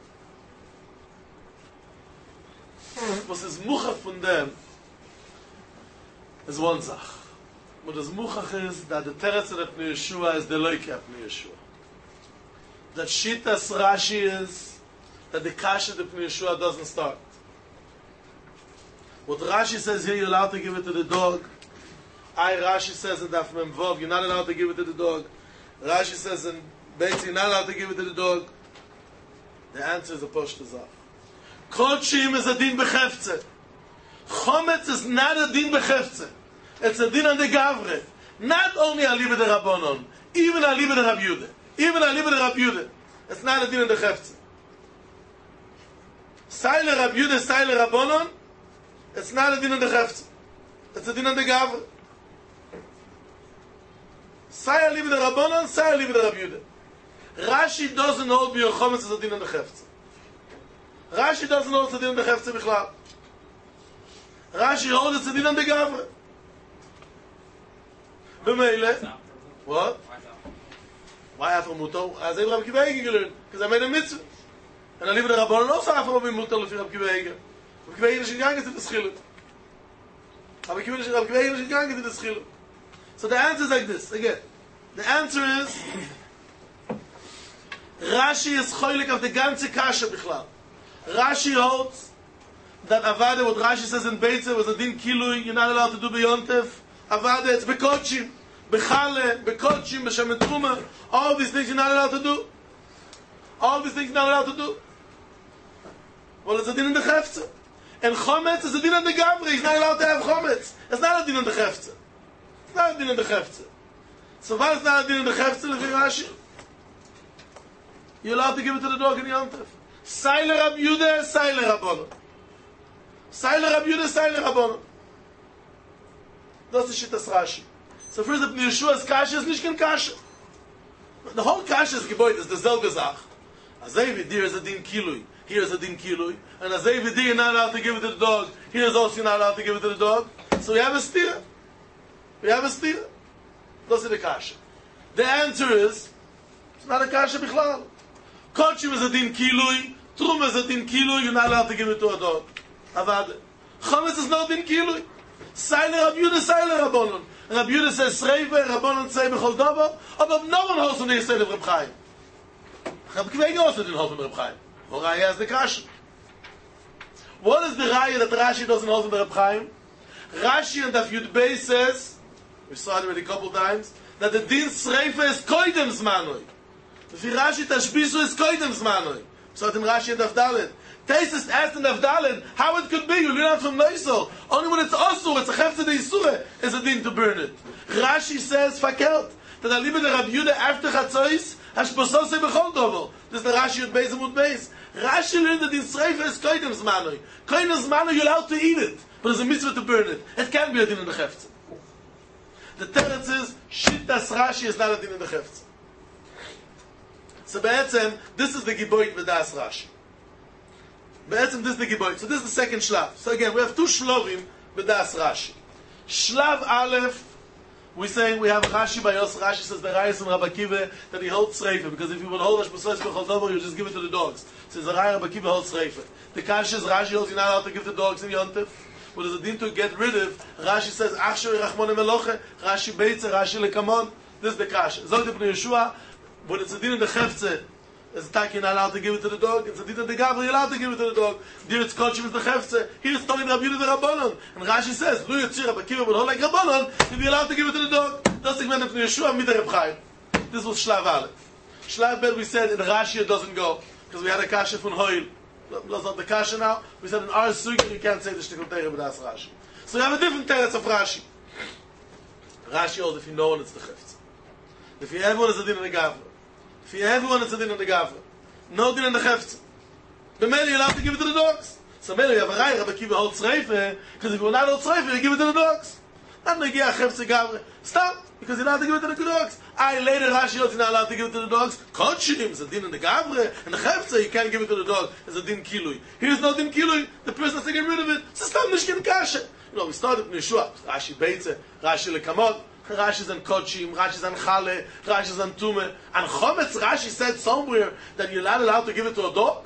Was is Muchach von dem is one Zach. What is Muchach is that the Teretz of Pnei Yeshua is the Loike of Pnei Yeshua. That Shitas Rashi is that the Kasha of Pnei Yeshua doesn't start. What Rashi says here, you're allowed to give it to the dog. I Rashi says in Daf Mem Vav, you're not allowed to give it to the dog. Rashi says in Beitz, you're not allowed to give it to the dog. The answer is a Poshta Zach. Kol Shim is a din bechefze. Chometz is not a din bechefze. It's a din on the Gavre. Not only Aliba de Rabbanon, even Aliba de Rab Yude. Even Aliba de Rab Yude. It's not a din on the Chefze. Saile Rab Yude, Saile Rabbanon, it's not a din on the Chefze. It's a din on the Gavre. Say Aliba de Rabbanon, say Aliba de Rab Yude. Rashi doesn't hold Biur Chometz as a din on the Chefze. Rashi doesn't hold it's a din on the Chefze Bichlal. Rashi holds it's a din on the Gavre. B'meile. What? Why Afro Muto? As Abraham Akiva Eiger gelernt, because I made a mitzvah. And I leave the Rabbanon also Afro Muto Lefi Rabbi Akiva Eiger. Rabbi Akiva Eiger is gegangen to the Schiluk. Rabbi Akiva Eiger is gegangen to the Schiluk. So the answer is like this, again. The answer is, Rashi is choilik of the ganze kasha bichlal. Rashi holds that Avada, what Rashi says in Beitza, was a din kilui, you're not allowed to do b'yontef. Avada, it's bekochim, bechale, bekochim, b'shem truma. All these things you're not allowed to do. All these things you're not allowed to do. Well, it's a din in the chefze. And chometz is a din in the gavri. He's not allowed to have chometz. It's not a din in the chefze. It's not a din in the chefze. So why is not a din in the chefze, lefi Rashi? You're allowed to give it to the dog in the yontef. Saile Rab Yudah, Saile Rabbono. Saile Rab Yudah, Saile Rabbono. That's the shittas Rashi. So first, the Yeshua's kasha is nicht kein kasha. The whole kasha's geboit is the selbe Zach. Azay v'dir is a din kilui. Here is a din kilui. And azay v'dir you're not allowed to give it to the dog. Here is also you're not allowed to give it to the dog. So we have a steer. We have a steer. That's the kasha. The answer is, it's not a kasha bichlal. Kochim is a din kilui. Trum is a din kilui. You're not allowed to give it to a dog. Avad. Chometz is not din kilui. Saile Rab Yudah, Saile Rabbonon. And Rab Yudah says, Sreive, Rabbonon say b'chol dobo. But no one holds from the Yisrael of Reb Chaim. Rab Akiva Eiger also didn't hold from Reb Chaim. Or Raya has the kasha. What is the Raya that Rashi doesn't hold from Reb Chaim? Rashi and Daf Yud Beis says, we saw it already a couple times, that the din Sreive is koidem zmanoi. The Rashi Tashbisu is koidem zmanoi. So in Rashi and Daf Dalet. Taisus asked in Daf Dalet how it could be. You learn from Neisel. Only when it's Osur, it's a Chefze de Yisure, is a din to burn it. Rashi says, Fakelt, that I leave it to Rab Yudah after Chatzois, Hashposose b'chol dovo. This is the Rashi Yud Beis and Mut Beis. Rashi learned that in Sreifa is koidem zmanoi. Koidem zmanoi, you're allowed to eat it, but it's a mitzvah to burn it. It can't be a din in the Chefze. The teretz is, Shittas Rashi is not a din in the Chefze. So Be'etzem, this is the Giboit V'das Rashi. Be'etzem, this is the Giboit. So this is the second Shlav. So again, we have two Shlovim V'das Rashi. Shlav Aleph, we're saying we have Rashi by Yos. Rashi says the Rayas and Rabbi Akiva that he holds Sreifa, because if you would hold Hashbosos B'chol Dover, you just give it to the dogs. So the Raya Rabbi Akiva holds Sreifa. The Kasha is Rashi holds you're not allowed to give the dogs in Yontef. What is a din to get rid of? Rashi says, Achsho Yerachmon Emeloche, Rashi Beitze, Rashi Lekamon. This is the Kasha. Zog Ibn Yeshua, when it's a din in the Chefze, it's a you're not allowed to give it to the dog. It's a din in the Gavri, you're allowed to give it to the dog. There it's Kochim is the Chefze. Here it's Tony Rabbi Yudah the Rabbanon. And Rashi says, Lu Yitzir Rabbi Akiva would hold like Rabbanon, you'd be allowed to give it to the dog. That's the Gmen of Yeshua, Mida Reb Chaim. This was Shlav Aleph. Shlav Bet we said in Rashi it doesn't go, because we had a Kasha from Hoil. That's not the Kasha now. We said in our Sugi you can't say the Shtikul Teire B'das Rashi. So we have a different teretz of Rashi. Rashi holds if you know one it's the Chefze. If you have one it's a din in the Gavra. If you have one it's a din in the Gavra. No din in the Chefze. But maybe you're allowed to give it to the dogs. So maybe you have a Raya, Rabbi Akiva holds Sreifa, because if you're not hold Sreifa, you give it to the dogs. Not Negiah Chefze Gavra. Stop, because you're not allowed to give it to the dogs. I later Rashi holds you're not allowed to give it to the dogs. Kochim is a din in the Gavra, and the Chefze you can't give it to the dog. It's a din kilui. Here's no din kilui. The person has to get rid of it. So stop Mishkin Kasha. You know, we started with Yeshua. Rashi Beitze, Rashi Lekamot. Rashi is on Kochim, Rashi is on Chale, Rashi is on Tume. And Chometz, Rashi said somewhere that you're not allowed to give it to a dog.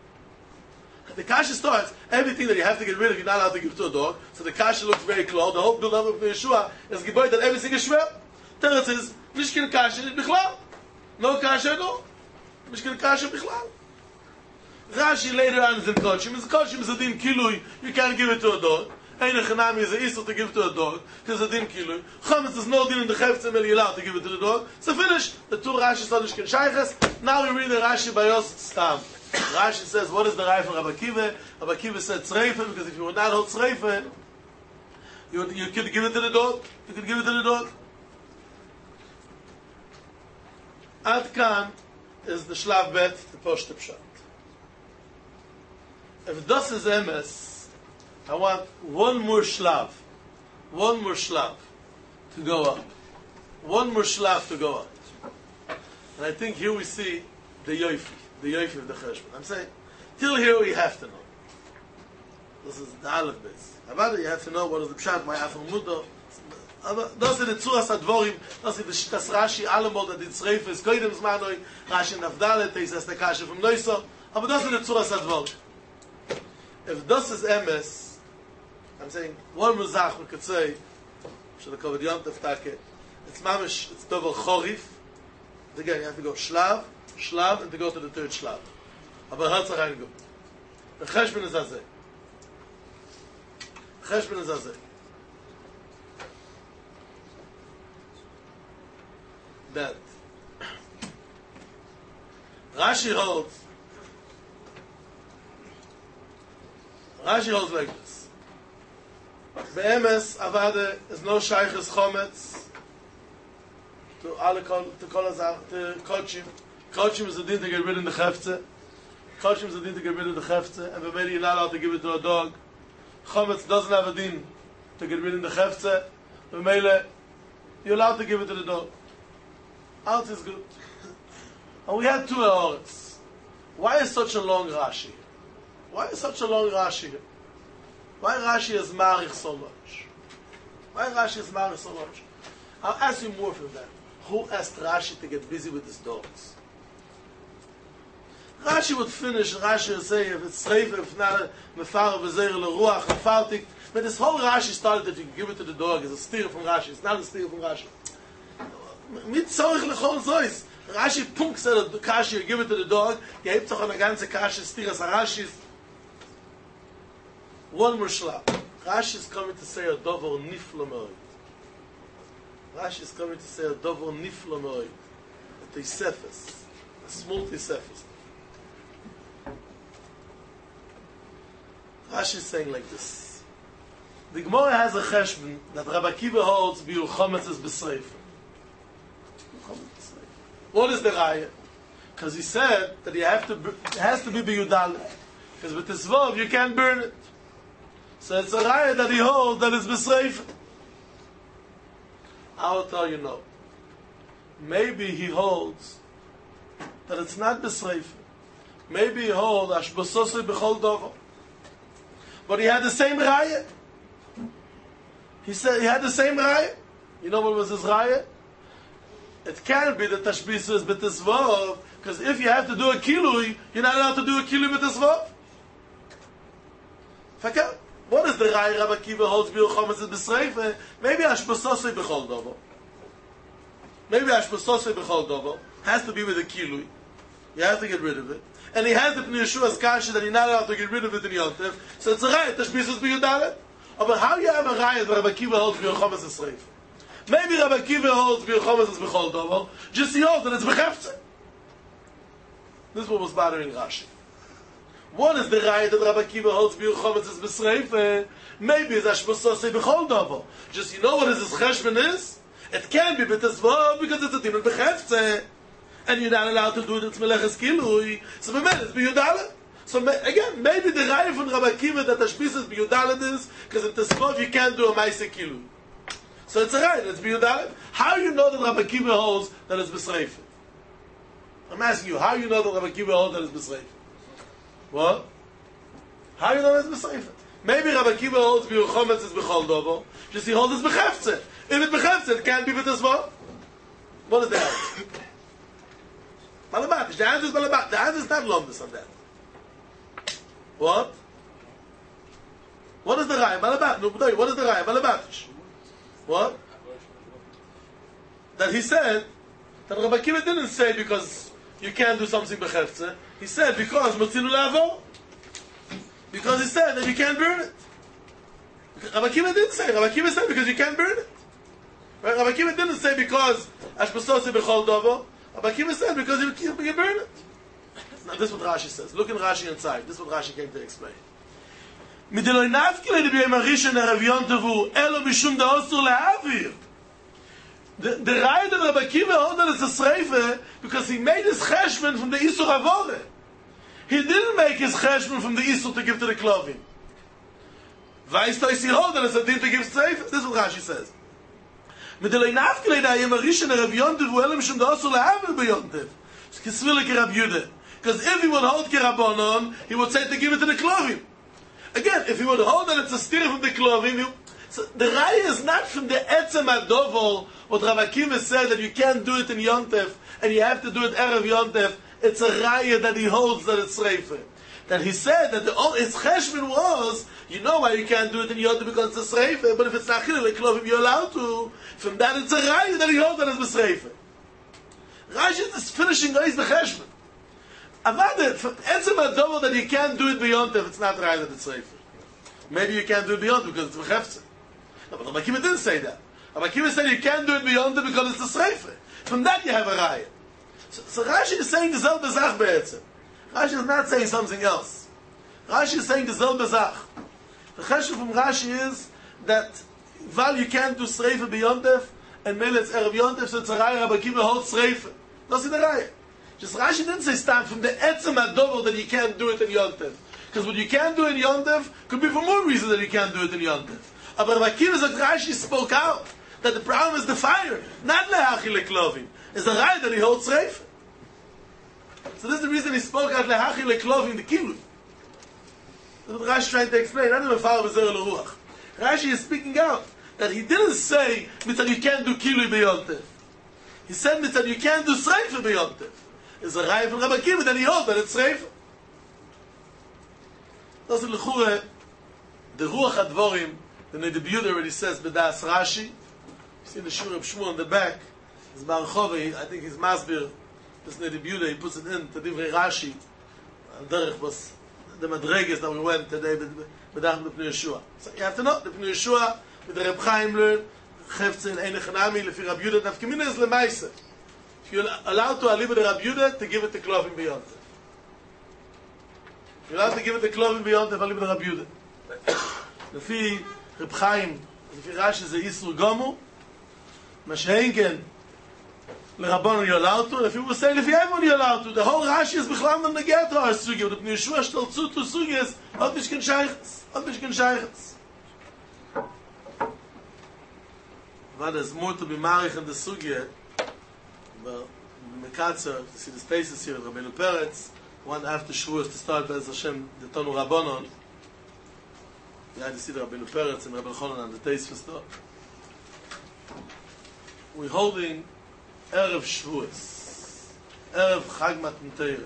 The Kasha starts, everything that you have to get rid of, you're not allowed to give it to a dog. So the Kasha looks very close. The whole build-up of Yeshua is Giboy that everything is Shver. Teretz is, Mishkin Kasha is Bichlal. No Kasha at all. Mishkin Kasha Bichlal. Rashi later on is in Kochim. Is Kochim is a din kilui. You can't give it to a dog. Eine Chanami is a Isur to give to a dog, because a din kilui. Chometz is no din in the Chefze, and you're allowed to give it to the dog. So finish. The two Rashi Sadish Ken Shayches. Now we read the Rashi by Yos Stam. Rashi says, what is the Rai for Rabbi Akiva? Rabbi Akiva said Tzreifa, because if you would not hold Tzreifa, you, would, you could give it to the dog. You could give it to the dog. Ad Kan is the Shlav Bet, the Poshte Pshat. If das is emes, I want one more shlav, one more shlav to go up, one more shlav to go up. And I think here we see the yofi, the yofi of the cheshbon. I'm saying, till here we have to know. This is the aleph base. About it, you have to know what is the pshat, my afal mudo. Aber das ist die Zuras Advorim, das ist das Rashi allemal, dass die Zreife ist, koidem Zmanoi, Rashi Navdalet, das ist der Kasche vom Neuso, aber das ist die Zuras Advorim. If das is M S, I'm saying, one more Zach we could say, should I cover the Yom Tov Take, it's mamish, it's double Chorif, again, you have to go Shlav, Shlav, and to go to the third Shlav. Aber Hatzach reingehen. The Cheshbon is Azeh. Cheshbon is Azeh. That Rashi holds Rashi holds like this. Be'emes Avade is no Shaykh's Chometz to alle kol to kol azar to Kolchim. Kolchim is the din to get rid of the Chefze. Kolchim is the din to get rid of the Chefze, and we're maybe not allowed to give it to a dog. Chometz doesn't have a din to get rid of the Chefze. We're maybe you're allowed to give it to the dog. Alt is good. And we had two hours. Why is such a long Rashi? Why is such a long Rashi? Why Rashi is marich so much? Why Rashi is marich so much? I'll ask you more from that. Who asked Rashi to get busy with his dogs? Rashi would finish, Rashi would say, if it's Treif, if not, Mefar, Vezer, Leruach, Mefartik. But this whole Rashi started that you can give it to the dog is a steer from Rashi. It's not a steer from Rashi. Mit Zorich lechol zois. Rashi punk said the kashi, you give it to the dog, you hebt doch eine ganze kashi, stiras Rashi. One more shlap. Rashi is coming to say a dover niflo moed. Rashi is coming to say a dover niflo moed. A teisefes. A small teisefes. Rashi is saying like this. The Gemara has a cheshbon that Rabbi Akiva holds biur chometz is b'sreifa. What is the raya? Because he said that you have to, it has to be biyudal. Because with this vav you can't burn it. So it's a raya that he holds that is b'sreifa. I will tell you no. Maybe he holds that it's not b'sreifa. Maybe he holds ashbososei b'chol dovo. But he had the same raya. He said he had the same raya. You know what was his raya? It can't be that tashbisa is b'tisvav, because if you have to do a kilui, you're not allowed to do a kilui b'tisvav. Fakir, what is the raya Rabbi Akiva holds biur chometz is b'sreifa? Maybe ashbososei b'chol dovo. Maybe ashbososei b'chol dovo has to be with a kilui. You have to get rid of it. And he has the Pnei Yeshua's kasha that you're not allowed to get rid of it in Yontif. So it's a raya, tashbisa is b'yudalet. But how you have a raya that Rabbi Akiva holds biur chometz is b'sreifa? Maybe Rabbi Akiva holds biur chometz is b'chol dovo. Just he holds that it's b'chefze. This is what was bothering Rashi. One is the raya that Rabbi Akiva holds biur chometz is b'sreifa. Maybe it's ashbososei b'chol dovo. Just you know what his cheshbon is? It can be b'tisvav because it's a din b'chefze. And you're not allowed to do it, it's meleches kilui. So b'men, it's b'yudale. So again, maybe the raya from Rabbi Akiva that Ashbis is b'yudale is, because in Tesvav you can't do a ma'aseh kilui. So it's a raya, it's b'yudale. How do you know that Rabbi Akiva holds that it's b'sreifa? I'm asking you, how do you know that Rabbi Akiva holds that it's b'sreifa? What? How do you know that it's b'sreifa? Maybe Rabbi Akiva holds biur chometz is b'chol dovo, just he holds it's b'chefze. If it's b'chefze, it can't be b'Tesvav. What is the answer? Malabatish. The answer is Malabatish. The answer is not Lomdus on that. What? What is the Raya? Malabatish. No, what is the Raya? Malabatish. What? That he said that Rabbi Akiva didn't say because you can't do something b'chefze. He said because Motzinu Lavo. Because he said that you can't burn it. Rabbi Akiva didn't say. Rabbi Akiva said because you can't burn it. Right? Rabbi Akiva didn't say because Ashbososei b'chol dovo. Rabbi Akiva said because you can burn it. Now this is what Rashi says. Look in Rashi inside. This is what Rashi came to explain. Mideloi nafkile de b'yom harishon erev Yom Tov elo mishum da'osur le'avir. The the raya that Rabbi Akiva held that it's a sreifa because he made his cheshbon from the isur avore. He didn't make his cheshbon from the isur to give to the klovim. Weißt du, he hold that it's a din to give sreifa. This is what Rashi says. Mideloi nafkile de b'yom harishon erev Yom Tov elo mishum da'osur le'avir b'Yom Tov. Kisvile kerab Yudah. Because if he would hold kerabonon, he would say to give it to the klovim. Again, if he would hold that it's a steer from the klovim, So the raya is not from the etzem adovel, what Rav Akiva said that you can't do it in Yontef, and you have to do it Erev Yontef. It's a raya that he holds that it's Sreifa. That he said that the, his cheshbon was, you know why you can't do it in Yontef because it's a Sreifa, but if it's Nachil Leklovim, you're allowed to. From that, it's a raya that he holds that it's Sreifa. Rashi is finishing the cheshbon. Avada, from etzem adovel that you can't do it beyond Yontef, it's not raya that it's Sreifa. Maybe you can't do it beyond because it's Mechefze. No, but Rav Akiva didn't say that. Rav Akiva said you can't do it beyond it because it's a Sreifa. From that you have a raya. So, so Rashi is saying the Zel Bezach be'etzem. Rashi is not saying something else. Rashi is saying the Zel Bezach. The cheshbon from Rashi is that while you can't do Sreifa beyond it, and Mele it's Erev Yontef, so it's a raya, Rav Akiva holds Sreifa. That's the raya. Just Rashi didn't say stand from the etzem adovel that you can't do it in Yontef. Because what you can't do in Yontef could be for more reasons that you can't do it in Yontef. But Rav Akiva said Rashi spoke out that the problem is the fire, not lehachi leklovim. It's the right that he holds Sreifa. So this is the reason he spoke out lehachi leklovim the kilu. That's what Rashi is trying to explain. Not even follow Bezer L'Ruach. Rashi is speaking out that he didn't say that you can't do kilu b'Yontef. He said that you can't do Sreifa b'Yontef. It's a raya from Rav Akiva that he holds that it's Sreifa. Das ist L'Chure, the Ruach HaDvorim, the Nedebuda already says, B'das Rashi. You see the Shur of Shmuel on the back, it's Barchovi, I think he's Masbir, this Nedebuda, he puts it in, to Divrei Rashi, and Derech was the Madreges that we went today, B'dach B'pnei Yeshua. So you have to know, the B'pnei Yeshua, with the Reb Chaim learn, Chefze in Eine Chanami, Lefi Rab Yudah, Nafkemina is Lemaise. If you're allowed to alive the Rab Yudah, to give it to Klovim beyond it. You're allowed to give it the clothing beyond the Valim Rab Yudah. Lefi Reb Chaim, Lefi Rashi ze Yisur Gomu, Mashenken LeRabbanon you're allowed to. Lefi will say Lefi everyone you're allowed to. The whole Rashi is Bechlam not negate to our Sugi. The Bnei Yeshua shtel zu to Sugi is Od Mishken Shaychitz. Od Mishken Shaychitz. But there's more to be marich in the Sugi. But Mekatzer, you see the spaces here, Rabbeinu Peretz, one after Shavuos to start Be'ez Hashem, the Tonu Rabbanon. You had to see the Rabbeinu Peretz and Rabbi Chonon and the Teis for start. We're holding Erev Shavuos, Erev Chag Matan Torah.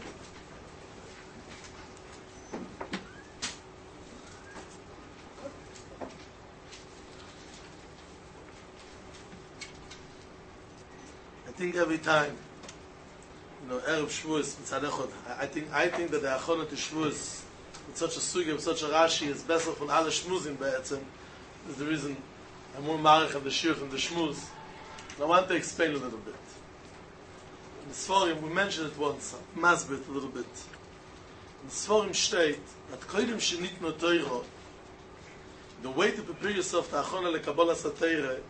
I think every time, you know, Erev Shavuos, I think I think that the Achona to Shavuos with such a sugi, with such a Rashi, is better from alle Shmuzim be'etzem. This is the reason I'm more marich of the shir from the Shmuz. And I want to explain a little bit. In the Sforim, we mentioned it once, Masbit a little bit. In the Sforim state that Koidim Shenit No Torah, the way to prepare yourself to Achona leKabbalah Satire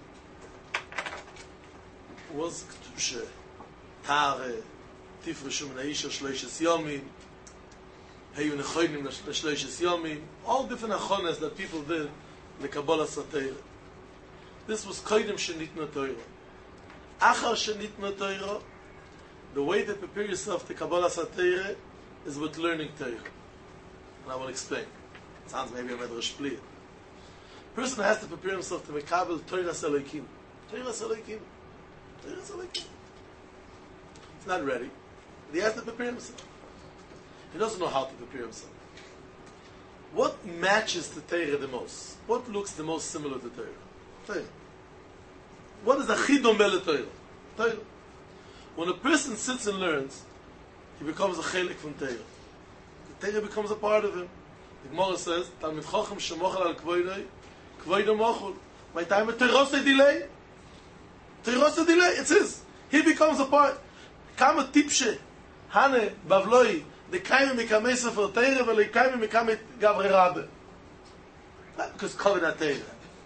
was Kedusha, Tare, Tifreshu Min Ha'isha Shloishes Yomim, Heyu Nechoinim Shloishes Yomim, all different achonas that people did leKabbalah Satire. This was Koidim Shenit No Torah. Achar Shenit No Torah, the way to prepare yourself to Kabbalah Satire is with learning Torah. And I will explain. It sounds maybe a medrash pliyah. Person has to prepare himself to Mekabel Torah Selekim. Torah Selekim. Torah Selekim. He's not ready. He has to prepare himself. He doesn't know how to prepare himself. What matches the Torah the most? What looks the most similar to Torah? Torah. What is the chidom bele Torah? Torah. When a person sits and learns, he becomes a chelik from Torah. The Torah becomes a part of him. The Gemara says, Talmid Chochem shemochel al kvoidoi, kvoidoi mochel. My time with Torah delay. Torah delay, it's his. He becomes a part. Kama tipshe, hane, bavloi, the kaime mikamei sefer Torah, v'le kaime mikamei gavre rabbe. Not because covered that Torah.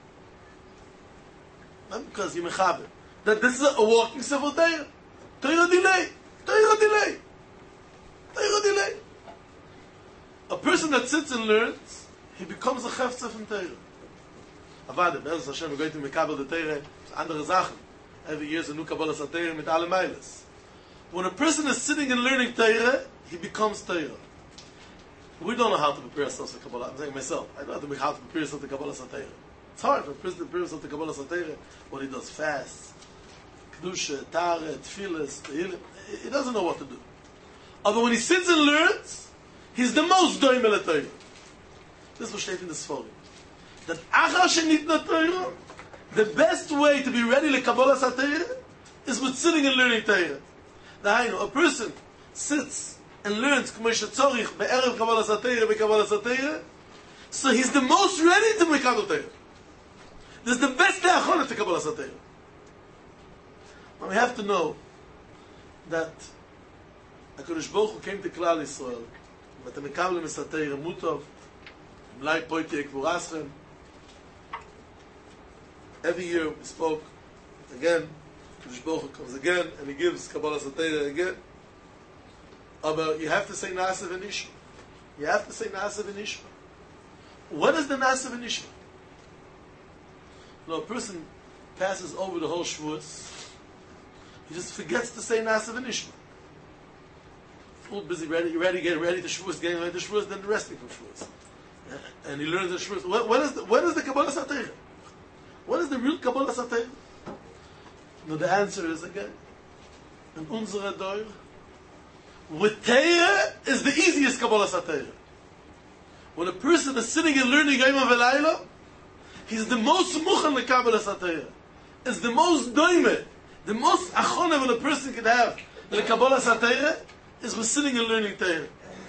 Not because you mechaber. That this is a walking sefer Torah. Torah delay. Torah delay. Torah delay. A person that sits and learns, he becomes a chefze from Torah. Avada, Be'ez Hashem, we're going to mekabel the Torah, it's andere Sachen. Every year is a new Kabbalah Satire mit alle Meiles. When a person is sitting and learning Torah, he becomes Torah. We don't know how to prepare ourselves for Kabbalah. I'm saying myself, I don't know how to prepare ourselves for Kabbalah Satire. It's hard for a person to prove something Kabbalah Satira, what he does fast, Kedusha, Tare, Tfilis, Tehillim. He doesn't know what to do. Although when he sits and learns, he's the most doimel at Torah. This is what steht in the Sforim. That Achar Shenitna Torah, the best way to be ready to Kabbalah Satira is with sitting and learning Torah. Now, a person sits and learns K'moshe Tzorich be'erev Kabbalah Satira be'Kabbalah Satira, so he's the most ready to make Kabbalah Torah. This is the best le'achonah to Kabbalah Satira. Now we have to know that HaKadosh Baruch Hu came to Klal Yisrael, ואתם מקבלים את התורה מוטוב, מלאי פויטי קבורסכם. Every year we spoke again, HaKadosh Baruch Hu comes again, and he gives Kabbalah Satira again. But you have to say Na'aseh v'Nishma. You have to say Na'aseh v'Nishma. What is the Na'aseh v'Nishma? No, a person passes over the whole Shavuos, he just forgets to say Na'aseh v'Nishma. Full busy, ready, ready, getting ready to Shavuos, getting ready to Shavuos, then resting from Shavuos. And he learns the Shavuos. What, what, is the, what is the Kabbalah Satira? What is the real Kabbalah Satira? No, the answer is again, in unsere Dor, with Teira is the easiest Kabbalah Satira. When a person is sitting and learning Yom V'Layla, he's the most muchan le Kabbalah Satira. It's the most doime, the most achona when a person can have le Kabbalah Satira is with sitting and learning Teira.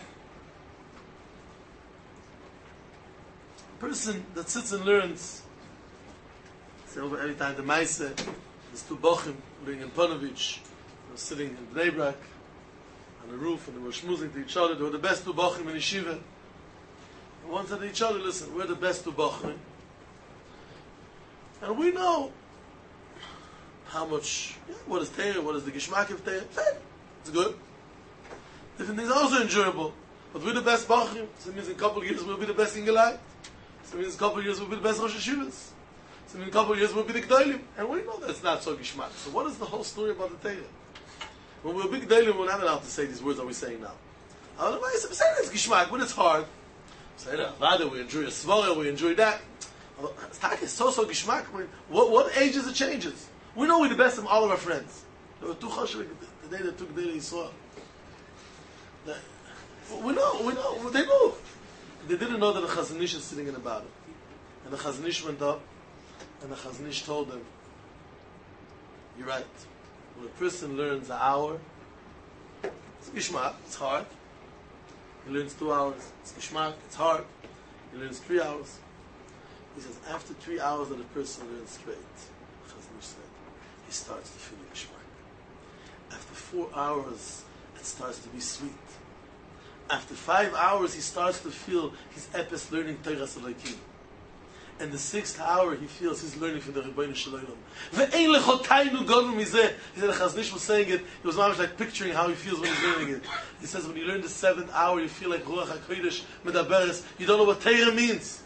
A person that sits and learns, say over every time the Maise, there's two Bochim, living in Ponovich, sitting in Bnei Brak, on the roof, and they were schmoozing to each other. They were the best two Bochim in Yeshiva. And one said to each other, listen, we're the best two Bochim. And we know how much, yeah, what is Teira, what is the Gishmak of Teira. It's good. Different things are also enjoyable. But we're the best Bochim. So it means in a couple of years we'll be the best in Gelai. So it means in a couple of years we'll be the best Rosh Hashivas. So in a couple of years we'll be the G'daylim. And we know that's not so Gishmak. So what is the whole story about the Teira? When we're big G'daylim, we're not allowed to say these words that we're saying now. Otherwise, I'm saying it's Gishmak, but it's hard. Say that, rather we enjoy a Svara, we enjoy that. It's so so Gishmak. What, what ages it changes? We know we're the best of all of our friends. There were two Chashvik the day they took G'daylim Yisrael. We know, we know, they know. They didn't know that the Chazon Ish is sitting in the bottom. And the Chazon Ish went up, and the Chazon Ish told them, you're right. When a person learns an hour, it's Gishmak, it's hard. He learns two hours, it's Gishmak, it's hard. He learns three hours. He says, after three hours that a person learns straight, Chazon Ish said, he starts to feel Gishmak. After four hours, it starts to be sweet. After five hours, he starts to feel his epis learning Teiras Elokim. And the sixth hour, he feels he's learning from the Rebbeinu Shalom. Ve'ein lechotaynu godel mizeh. He said, the Chazon Ish was saying it, he was almost like picturing how he feels when he's learning it. He says, when you learn the seventh hour, you feel like Ruach HaKodesh Medaberes. You don't know what Teira means.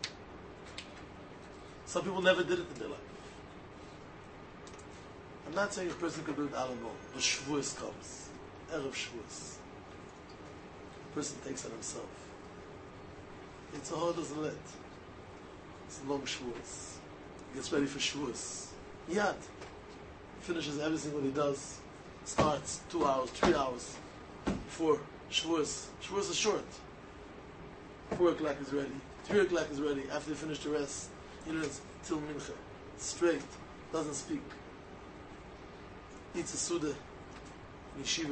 Some people never did it in their life. I'm not saying a person could do it alone. The Shavuos comes. Erev Shavuos. The person takes it himself. It's a hard doesn't let. It's a long Shavuos. He gets ready for Shavuos. Yad. He finishes everything what he does. Starts two hours, three hours before Shavuos. Shavuos is short. Four o'clock is ready. Three o'clock is ready. After they finish the rest, he learns till Mincha. Straight. Doesn't speak. Eats a Suda. Yeshiva.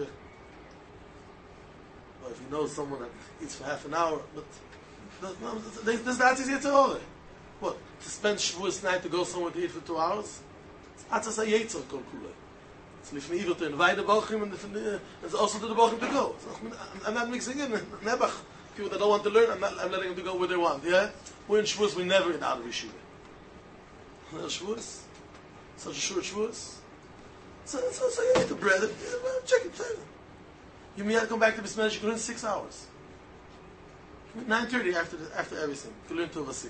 Or if he knows someone that eats for half an hour, but this is not easy to order. What? To spend Shavuos night to go somewhere to eat for two hours? It's a yetzer kol kula. It's lifnei evil to invite the Bochim and the, it's also to the Bochim to go. I'm not mixing in. Nebach, people that don't want to learn, I'm, not, I'm letting them to go where they want. Yeah? We're in Shavuos, we never get out of Yeshiva. Shavuos? Such a short Shavuos? So, so, so you eat the bread, check it, check it. You may have to come back to Bismillah, you can learn six hours. nine thirty after the, after everything. You can learn till Vasik.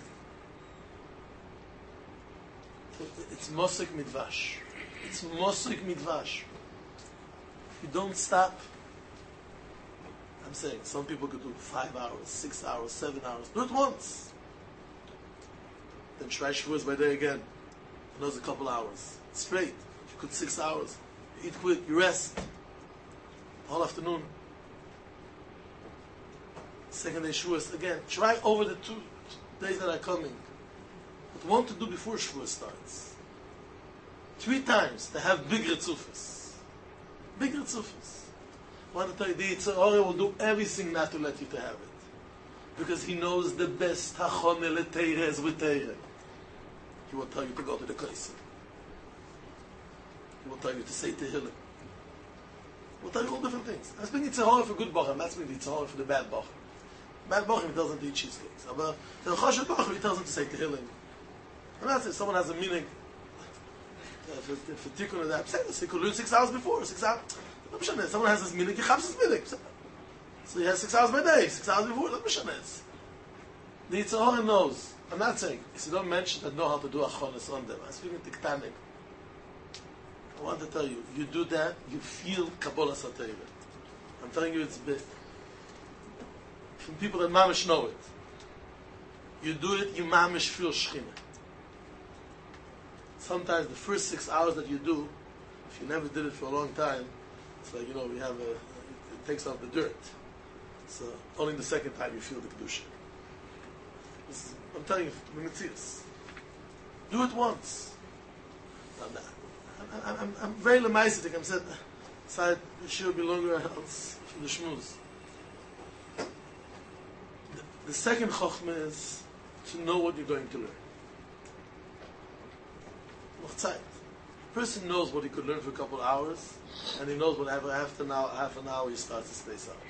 It's Mosik Midvash. It's Mosik Midvash. You don't stop. I'm saying, some people could do five hours, six hours, seven hours. Do it once. Then try Shavuos by day again. Another couple hours. Straight. If you could six hours. You eat quick, you rest. All afternoon. Second day Shavuos again. Try over the two days that are coming. But what to do before Shavuos starts. Three times to have big ritzufas. Big ritzufas. I want to tell you, the Yetzer Hara will do everything not to let you to have it. Because he knows the best hachone leteire is with teire. He will tell you to go to the Kaiser. He will tell you to say Tehillim. He will tell you all different things. I'm speaking Yetzer Hara for good Bachar. I'm not speaking Yetzer Hara for the bad Bachar. Bad Bachar, he tells him to eat cheesecakes. But the Choshet Bachar, he tells him to say Tehillim. I'm not saying someone has a meaning uh, for, for Tikkun and that. I'm saying this, he could learn six hours before, six hours. I'm sure someone has this meaning, he chaps his meaning. So he has six hours by day, six hours before, I'm sure it's. The Yetzer Hara knows. I'm not saying, if you don't mention that know how to do achonis on them. I'm speaking Tiktanik. I want to tell you, you do that, you feel Kabbalah Satayra. I'm telling you it's big. From people that mamish know it. You do it, you mamish feel Shechina. Sometimes the first six hours that you do, if you never did it for a long time, it's like, you know, we have a, it takes off the dirt. So only the second time you feel the Kedusha. This is, I'm telling you, Mimitzias. Do it once. I'm, I'm, I'm, I'm very lemaisetic. I'm said, side the shir be longer else for the shmuz. The, the second chokhmah is to know what you're going to learn. A person knows what he could learn for a couple of hours, and he knows whatever after an hour, half an hour he starts to space out.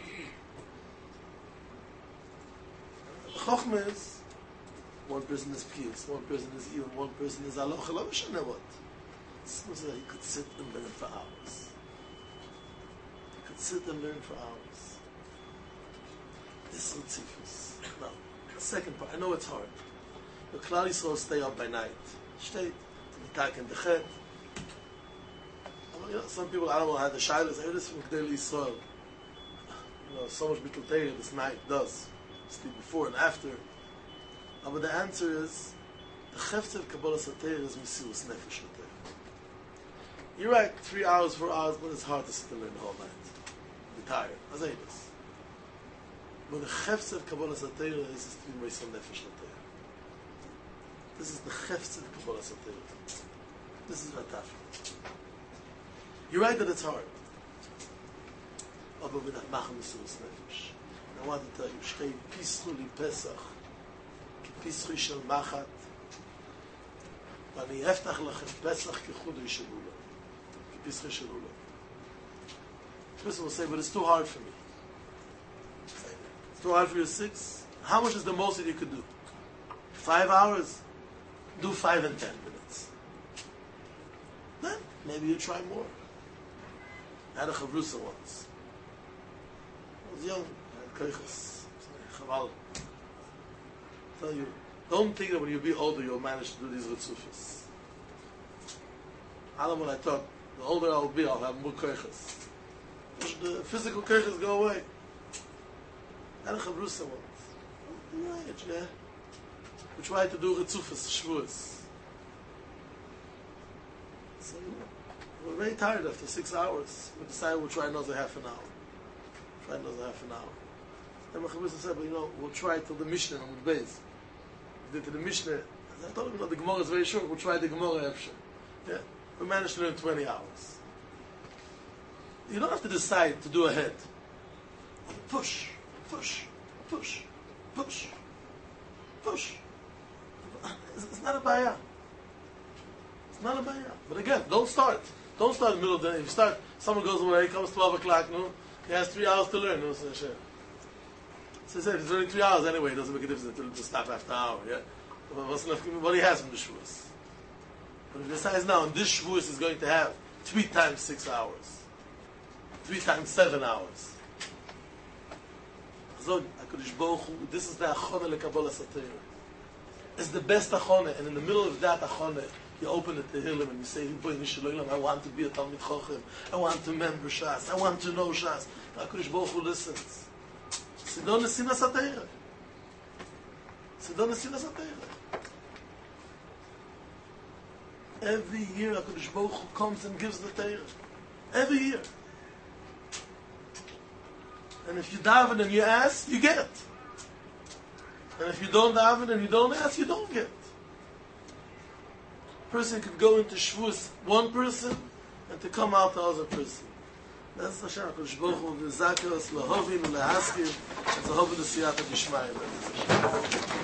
The chokhmah is one person is peace, one person is even, one person is aloch. I don't know what. So he could sit and learn for hours. He could sit and learn for hours. This is tzifus. Now, the second part. I know it's hard. The Klal Yisrael stay up by night. Stay. Attack in the head. You know, some people, I don't know how the shilas. I heard this from Kedei Yisrael. You know, so much bittul Torah this night does. Sleep before and after. But the answer is, the chefetz of Kabbalah Satayr is Mesiras Nefesh L'Torah. You're right, three hours, four hours, but it's hard to sit and learn the whole night. You're tired. As I this. But the chefetz of Kabbalah Satayr is is to be Mesiras Nefesh L'Torah. This is the chefetz of Kabbalah Satayr. This is Vataf. You're right that it's hard. Aber with that Macham Mesiras Nefesh. I want to tell you, Shtei Pischu Li Pesach, Ki Pischu Shel Machat, V'ani Eftach Lachem Pesach Ki Chudei Shel Ulam, Ki Pischu Shel Ulam. The person will say, but it's too hard for me. It's too hard for you six? How much is the most that you could do? Five hours? Do five and ten minutes. Then, maybe you try more. I had a chavrusa once. I was young. Koiches. Chaval. Tell you, don't think that when you be older you'll manage to do these ritzufas. I don't know what I thought. The older I'll be, I'll have more koiches. The physical koiches go away. I had a chavrusa once. Yeah. We tried to do ritzufas, shvuas. So, you know, we're very tired after six hours. We decided we'll try another half an hour. Try another half an hour. Then my Chavrusa said, but you know, we'll try till the Mishnah on the base. We did to the Mishnah. I told him, you know, the Gemara is very short. We'll try the Gemara after. Yeah, we managed to learn twenty hours. You don't have to decide to do ahead. Push, push, push, push, push. It's, it's not a bayah. It's not a bayah. But again, don't start. Don't start in the middle of the day. If you start, someone goes away, comes twelve o'clock, no, he has three hours to learn. No, so, so he said, if it's only three hours anyway, it doesn't make a difference to, to stop after an hour. Yeah? What's enough? What he has from the Shavuos. But if he decides now, and this Shavuos is going to have three times six hours, three times seven hours. So, HaKadosh Baruch Hu, this is the Achona LeKabbalah Satayr. It's the best Achona, and in the middle of that Achona, you open the Tehillim and you say, I want to be a Talmid Chochem, I want to remember Shas, I want to know Shas. HaKadosh Baruch Hu listens. Sidon Nesina Satayr. Sidon Nesina Satayr. Every year HaKadosh Baruch Hu comes and gives the Torah. Every year. And if you daven and you ask, you get. And if you don't daven and you don't ask, you don't get. A person could go into Shavuos one person and to come out the other person. That's Hashem HaKadosh Baruch Hu v'zakas lahovin u'lehaskim. It's a hover the siyata b'shmayim.